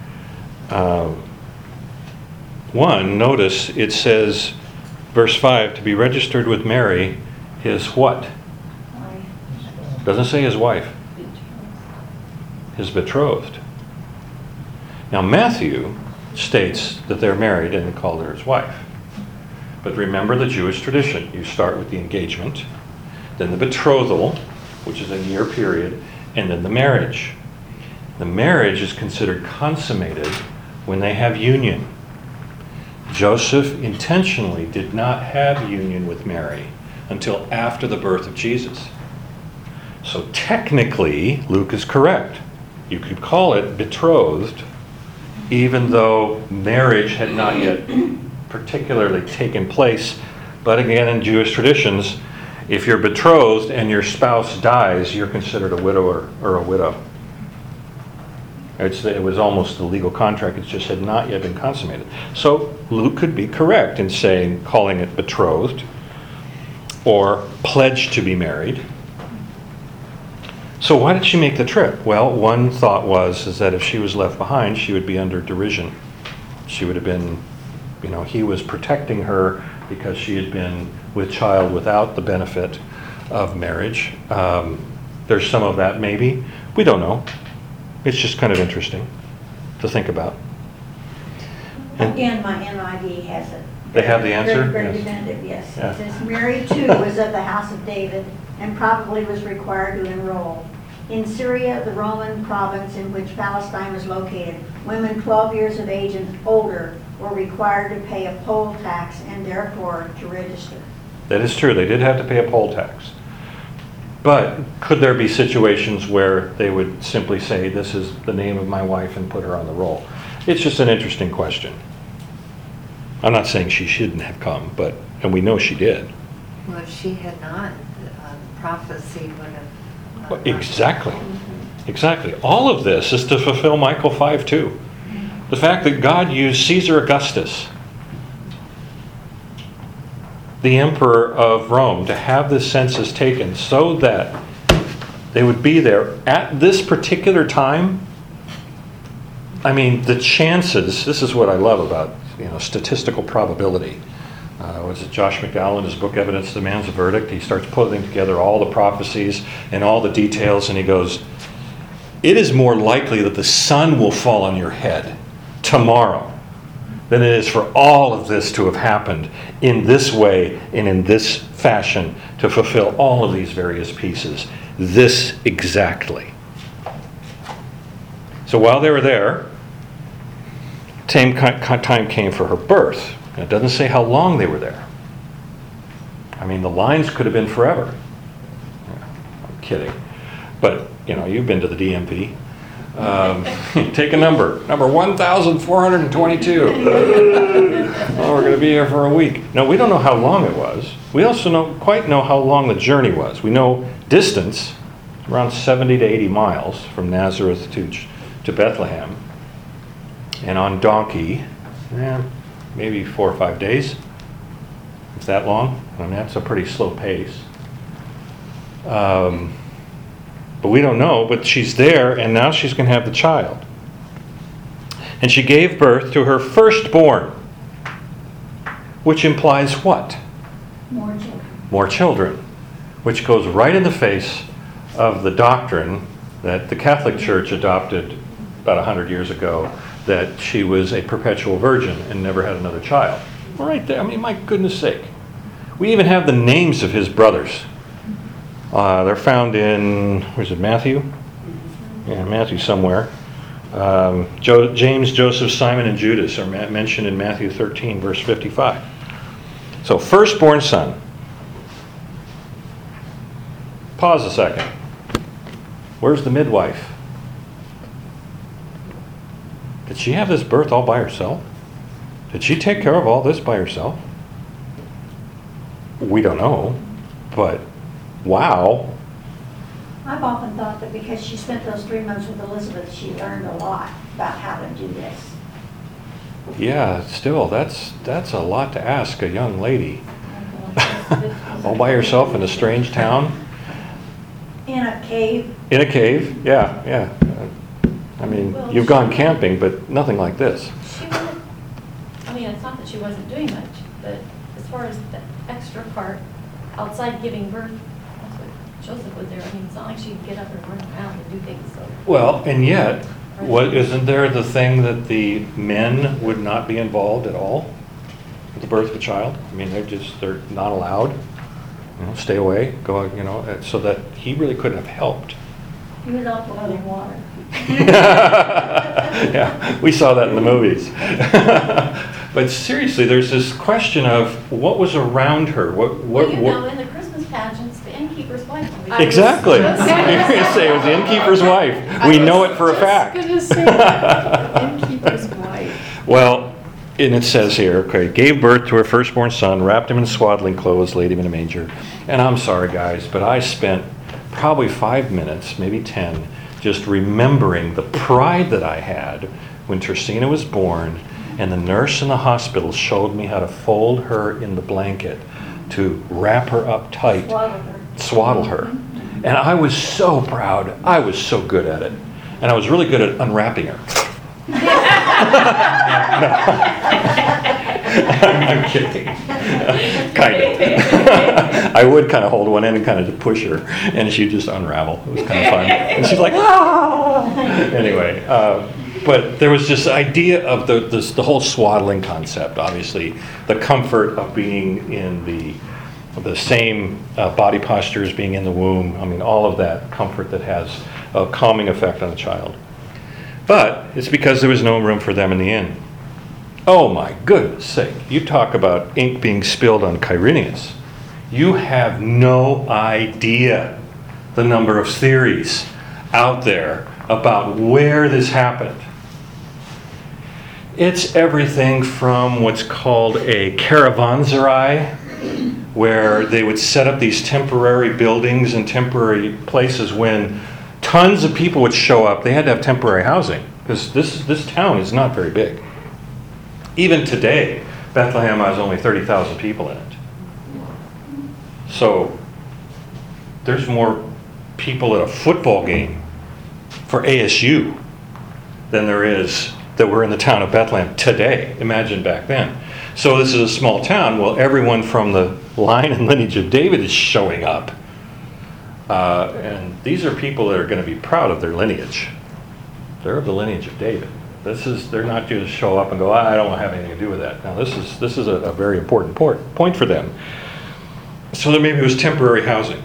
One, notice it says, verse 5, to be registered with Mary, his what? Doesn't say his wife. His betrothed. Now Matthew states that they're married and called her his wife. But remember the Jewish tradition. You start with the engagement, then the betrothal, which is a year period, and then the marriage. The marriage is considered consummated when they have union. Joseph intentionally did not have union with Mary until after the birth of Jesus. So technically, Luke is correct. You could call it betrothed, even though marriage had not yet particularly taken place. But again, in Jewish traditions, if you're betrothed and your spouse dies, you're considered a widower or a widow. It was almost a legal contract, it just had not yet been consummated. So Luke could be correct in saying, calling it betrothed or pledged to be married. So why did she make the trip? Well, one thought is that if she was left behind, she would be under derision. She would have been, he was protecting her because she had been with child without the benefit of marriage. There's some of that maybe. We don't know. It's just kind of interesting to think about. Again, my NIV has it. They have the answer? Very Yes. definitive, yes. Yeah. It says, Mary too was of the house of David and probably was required to enroll. In Syria, the Roman province in which Palestine was located, women 12 years of age and older were required to pay a poll tax and therefore to register. That is true, they did have to pay a poll tax. But could there be situations where they would simply say, this is the name of my wife, and put her on the roll? It's just an interesting question. I'm not saying she shouldn't have come, and we know she did. Well, if she had not, prophecy would have. Exactly. Exactly. All of this is to fulfill Michael 5:2. The fact that God used Caesar Augustus, the emperor of Rome, to have this census taken so that they would be there at this particular time. I mean, the chances, this is what I love about, statistical probability. Was it Josh McDowell in his book Evidence Demands a Verdict? He starts putting together all the prophecies and all the details, and he goes, it is more likely that the sun will fall on your head tomorrow than it is for all of this to have happened in this way and in this fashion to fulfill all of these various pieces. This exactly. So while they were there, time came for her birth. And it doesn't say how long they were there. I mean, the lines could have been forever. I'm kidding. But, you've been to the DMV. Take a number 1,422. Oh, we're going to be here for a week. No, we don't know how long it was. We also don't quite know how long the journey was. We know distance, around 70 to 80 miles from Nazareth to Bethlehem. And on donkey, maybe 4 or 5 days. It's that long. I mean, that's a pretty slow pace. But we don't know, but she's there, and now she's going to have the child. And she gave birth to her firstborn, which implies what? More children. More children, which goes right in the face of the doctrine that the Catholic Church adopted about 100 years ago, that she was a perpetual virgin and never had another child. Right there. I mean, my goodness sake. We even have the names of his brothers. They're found in, where's it, Matthew? Yeah, Matthew somewhere. James, Joseph, Simon, and Judas are mentioned in Matthew 13, verse 55. So, firstborn son. Pause a second. Where's the midwife? Did she have this birth all by herself? Did she take care of all this by herself? We don't know, but wow. I've often thought that because she spent those 3 months with Elizabeth, she learned a lot about how to do this. Yeah, still, that's a lot to ask a young lady. All by herself in a strange town? In a cave. In a cave, yeah. I mean, Well, you've gone camping, but nothing like this. She wasn't, it's not that she wasn't doing much, but as far as the extra part, outside giving birth, that's what Joseph was there. I mean, it's not like she could get up and run around and do things, so. Well, and yet, isn't there the thing that the men would not be involved at all with the birth of a child? I mean, they're not allowed. Stay away, go, so that he really couldn't have helped. He was out boiling water. Yeah, we saw that in the movies. But seriously, there's this question of what was around her. Well, in the Christmas pageants, the innkeeper's wife. Exactly. You're going to say it was the innkeeper's wife. We know it for a fact. I was just going to say that. Innkeeper's wife. Well, and it says here, gave birth to her firstborn son, wrapped him in swaddling clothes, laid him in a manger. And I'm sorry, guys, but I spent probably 5 minutes, maybe 10, just remembering the pride that I had when Tersina was born, and the nurse in the hospital showed me how to fold her in the blanket to wrap her up tight, swaddle her. And I was so proud. I was so good at it. And I was really good at unwrapping her. I'm kidding. Kind of. I would kind of hold one end and kind of push her, and she'd just unravel. It was kind of fun. And she's like, ah! Anyway, but there was this idea of the whole swaddling concept, obviously. The comfort of being in the the same body posture as being in the womb. I mean, all of that comfort that has a calming effect on a child. But it's because there was no room for them in the inn. Oh my goodness sake, you talk about ink being spilled on Quirinius. You have no idea the number of theories out there about where this happened. It's everything from what's called a caravanserai, where they would set up these temporary buildings and temporary places when tons of people would show up. They had to have temporary housing because this town is not very big. Even today, Bethlehem has only 30,000 people in it. So there's more people at a football game for ASU than there is that were in the town of Bethlehem today. Imagine back then. So this is a small town. Well, everyone from the line and lineage of David is showing up. And these are people that are going to be proud of their lineage. They're of the lineage of David. They're not just show up and go, I don't have anything to do with that. Now this is a very important point for them. So there maybe it was temporary housing.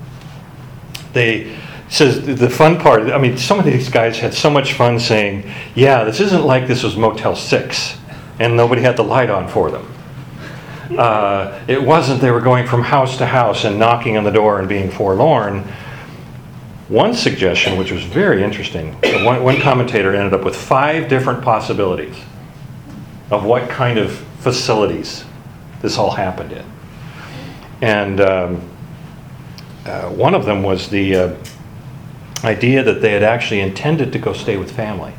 Says the fun part, I mean, some of these guys had so much fun saying, yeah, this isn't like this was Motel 6 and nobody had the light on for them. It wasn't they were going from house to house and knocking on the door and being forlorn. One suggestion, which was very interesting, one commentator ended up with 5 different possibilities of what kind of facilities this all happened in. And one of them was the idea that they had actually intended to go stay with family.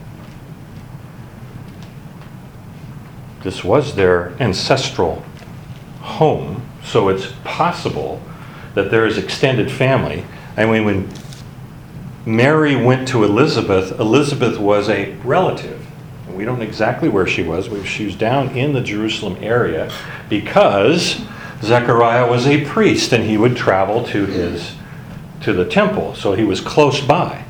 This was their ancestral home, so it's possible that there is extended family. I mean, when Mary went to Elizabeth, Elizabeth was a relative. And we don't know exactly where she was. She was down in the Jerusalem area because Zechariah was a priest and he would travel to the temple, so he was close by.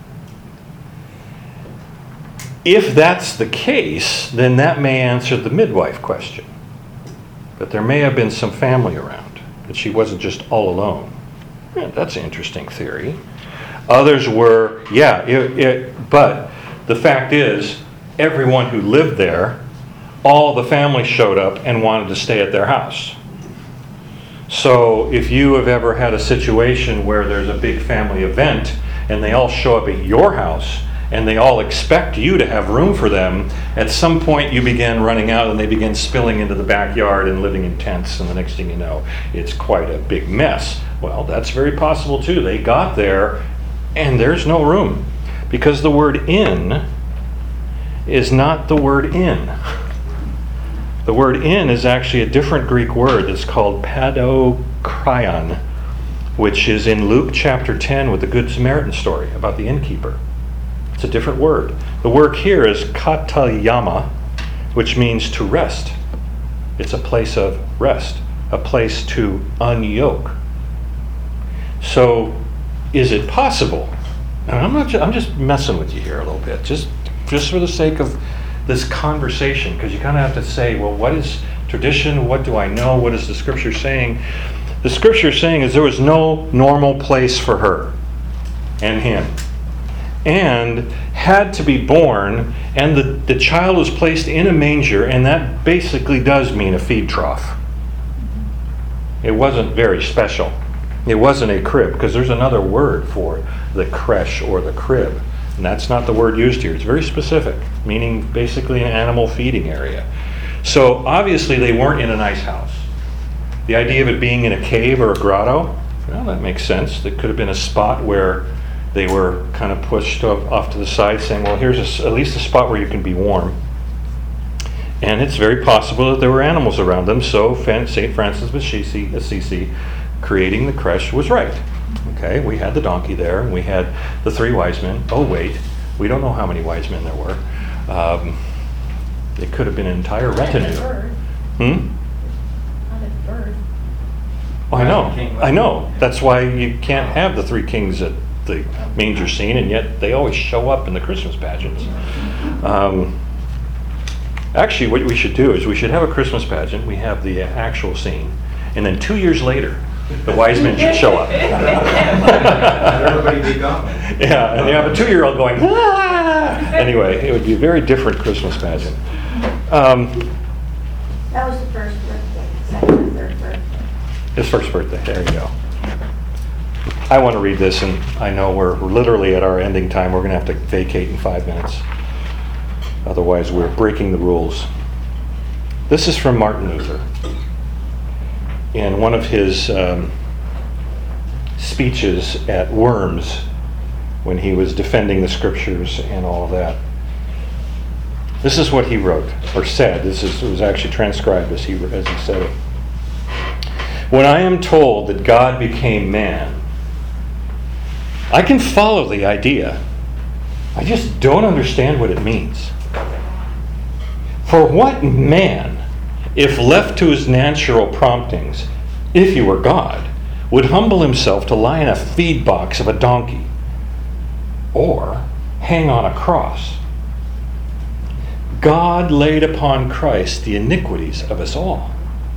If that's the case, then that may answer the midwife question. That there may have been some family around, that she wasn't just all alone. Yeah, that's an interesting theory. Others were, but the fact is, everyone who lived there, all the family showed up and wanted to stay at their house. So if you have ever had a situation where there's a big family event and they all show up at your house and they all expect you to have room for them, at some point you begin running out and they begin spilling into the backyard and living in tents, and the next thing you know, it's quite a big mess. Well, that's very possible too. They got there and there's no room because the word inn is not the word inn. The word inn is actually a different Greek word that's called padokryon, which is in Luke chapter 10 with the Good Samaritan story about the innkeeper. It's a different word. The word here is katayama, which means to rest. It's a place of rest, a place to unyoke. So, is it possible? And I'm just messing with you here a little bit, just for the sake of this conversation, because you kind of have to say, well, what is tradition? What do I know? What is the scripture saying? The scripture is saying is there was no normal place for her and him, and had to be born, and the child was placed in a manger, and that basically does mean a feed trough. It wasn't very special. It wasn't a crib, because there's another word for the creche or the crib. And that's not the word used here. It's very specific, meaning basically an animal feeding area. So obviously they weren't in a nice house. The idea of it being in a cave or a grotto, well, that makes sense. It could have been a spot where they were kind of pushed off to the side, saying, well, here's at least a spot where you can be warm. And it's very possible that there were animals around them, so St. Francis of Assisi creating the creche was right. Okay, we had the donkey there, and we had the 3 wise men. Oh, wait, we don't know how many wise men there were. It could have been an entire retinue. Not at birth. Oh, I know. That's why you can't have the 3 kings at the manger scene, and yet they always show up in the Christmas pageants. Actually, what we should do is we should have a Christmas pageant. We have the actual scene, And then 2 years later, the wise men should show up. Everybody be gone. Yeah, and you have a 2-year-old going, ah! Anyway, it would be a very different Christmas pageant. That was the first birthday, second or third birthday. His first birthday, there you go. I want to read this, and I know we're literally at our ending time. We're going to have to vacate in 5 minutes. Otherwise, we're breaking the rules. This is from Martin Luther. In one of his speeches at Worms, when he was defending the scriptures and all of that. This is what he wrote, or said. It was actually transcribed as he said it. When I am told that God became man, I can follow the idea. I just don't understand what it means. For what man, if left to his natural promptings, if he were God, would humble himself to lie in a feed box of a donkey or hang on a cross? God laid upon Christ the iniquities of us all.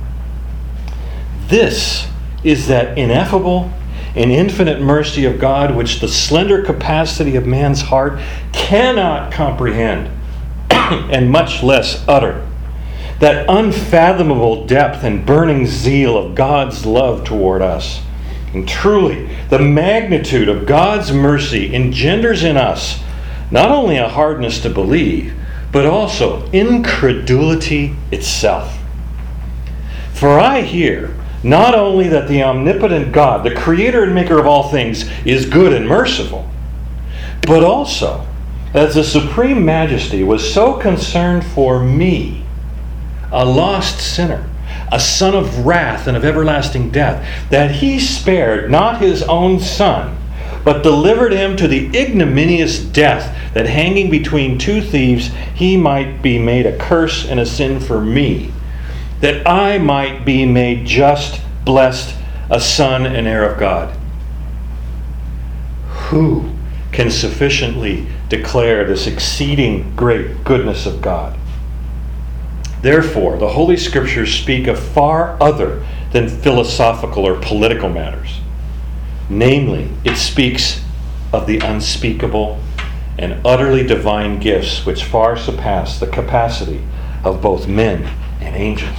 This is that ineffable and infinite mercy of God which the slender capacity of man's heart cannot comprehend and much less utter. That unfathomable depth and burning zeal of God's love toward us. And truly, the magnitude of God's mercy engenders in us not only a hardness to believe, but also incredulity itself. For I hear not only that the omnipotent God, the creator and maker of all things, is good and merciful, but also that the supreme majesty was so concerned for me, a lost sinner, a son of wrath and of everlasting death, that he spared not his own son, but delivered him to the ignominious death, that hanging between two thieves he might be made a curse and a sin for me, that I might be made just, blessed, a son and heir of God. Who can sufficiently declare this exceeding great goodness of God? Therefore, the Holy Scriptures speak of far other than philosophical or political matters. Namely, it speaks of the unspeakable and utterly divine gifts which far surpass the capacity of both men and angels.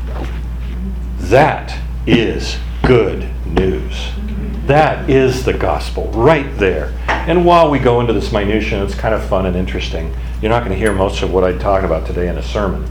That is good news. That is the gospel right there. And while we go into this minutia, it's kind of fun and interesting. You're not going to hear most of what I talk about today in a sermon.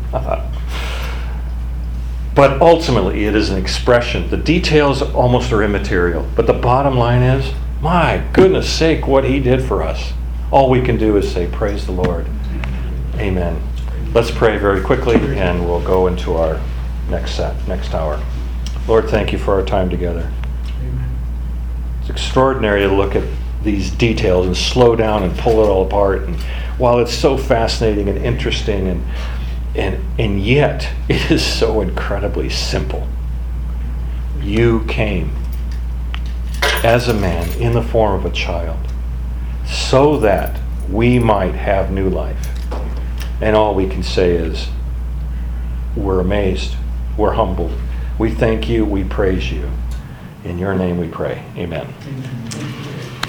But ultimately, it is an expression. The details almost are immaterial. But the bottom line is, my goodness sake, what he did for us. All we can do is say, praise the Lord. Amen. Let's pray very quickly, and we'll go into our next hour. Lord, thank you for our time together. It's extraordinary to look at these details and slow down and pull it all apart. And while it's so fascinating and interesting, and yet it is so incredibly simple. You came as a man in the form of a child so that we might have new life. And all we can say is, we're amazed, we're humbled. We thank you, we praise you. In your name we pray. Amen.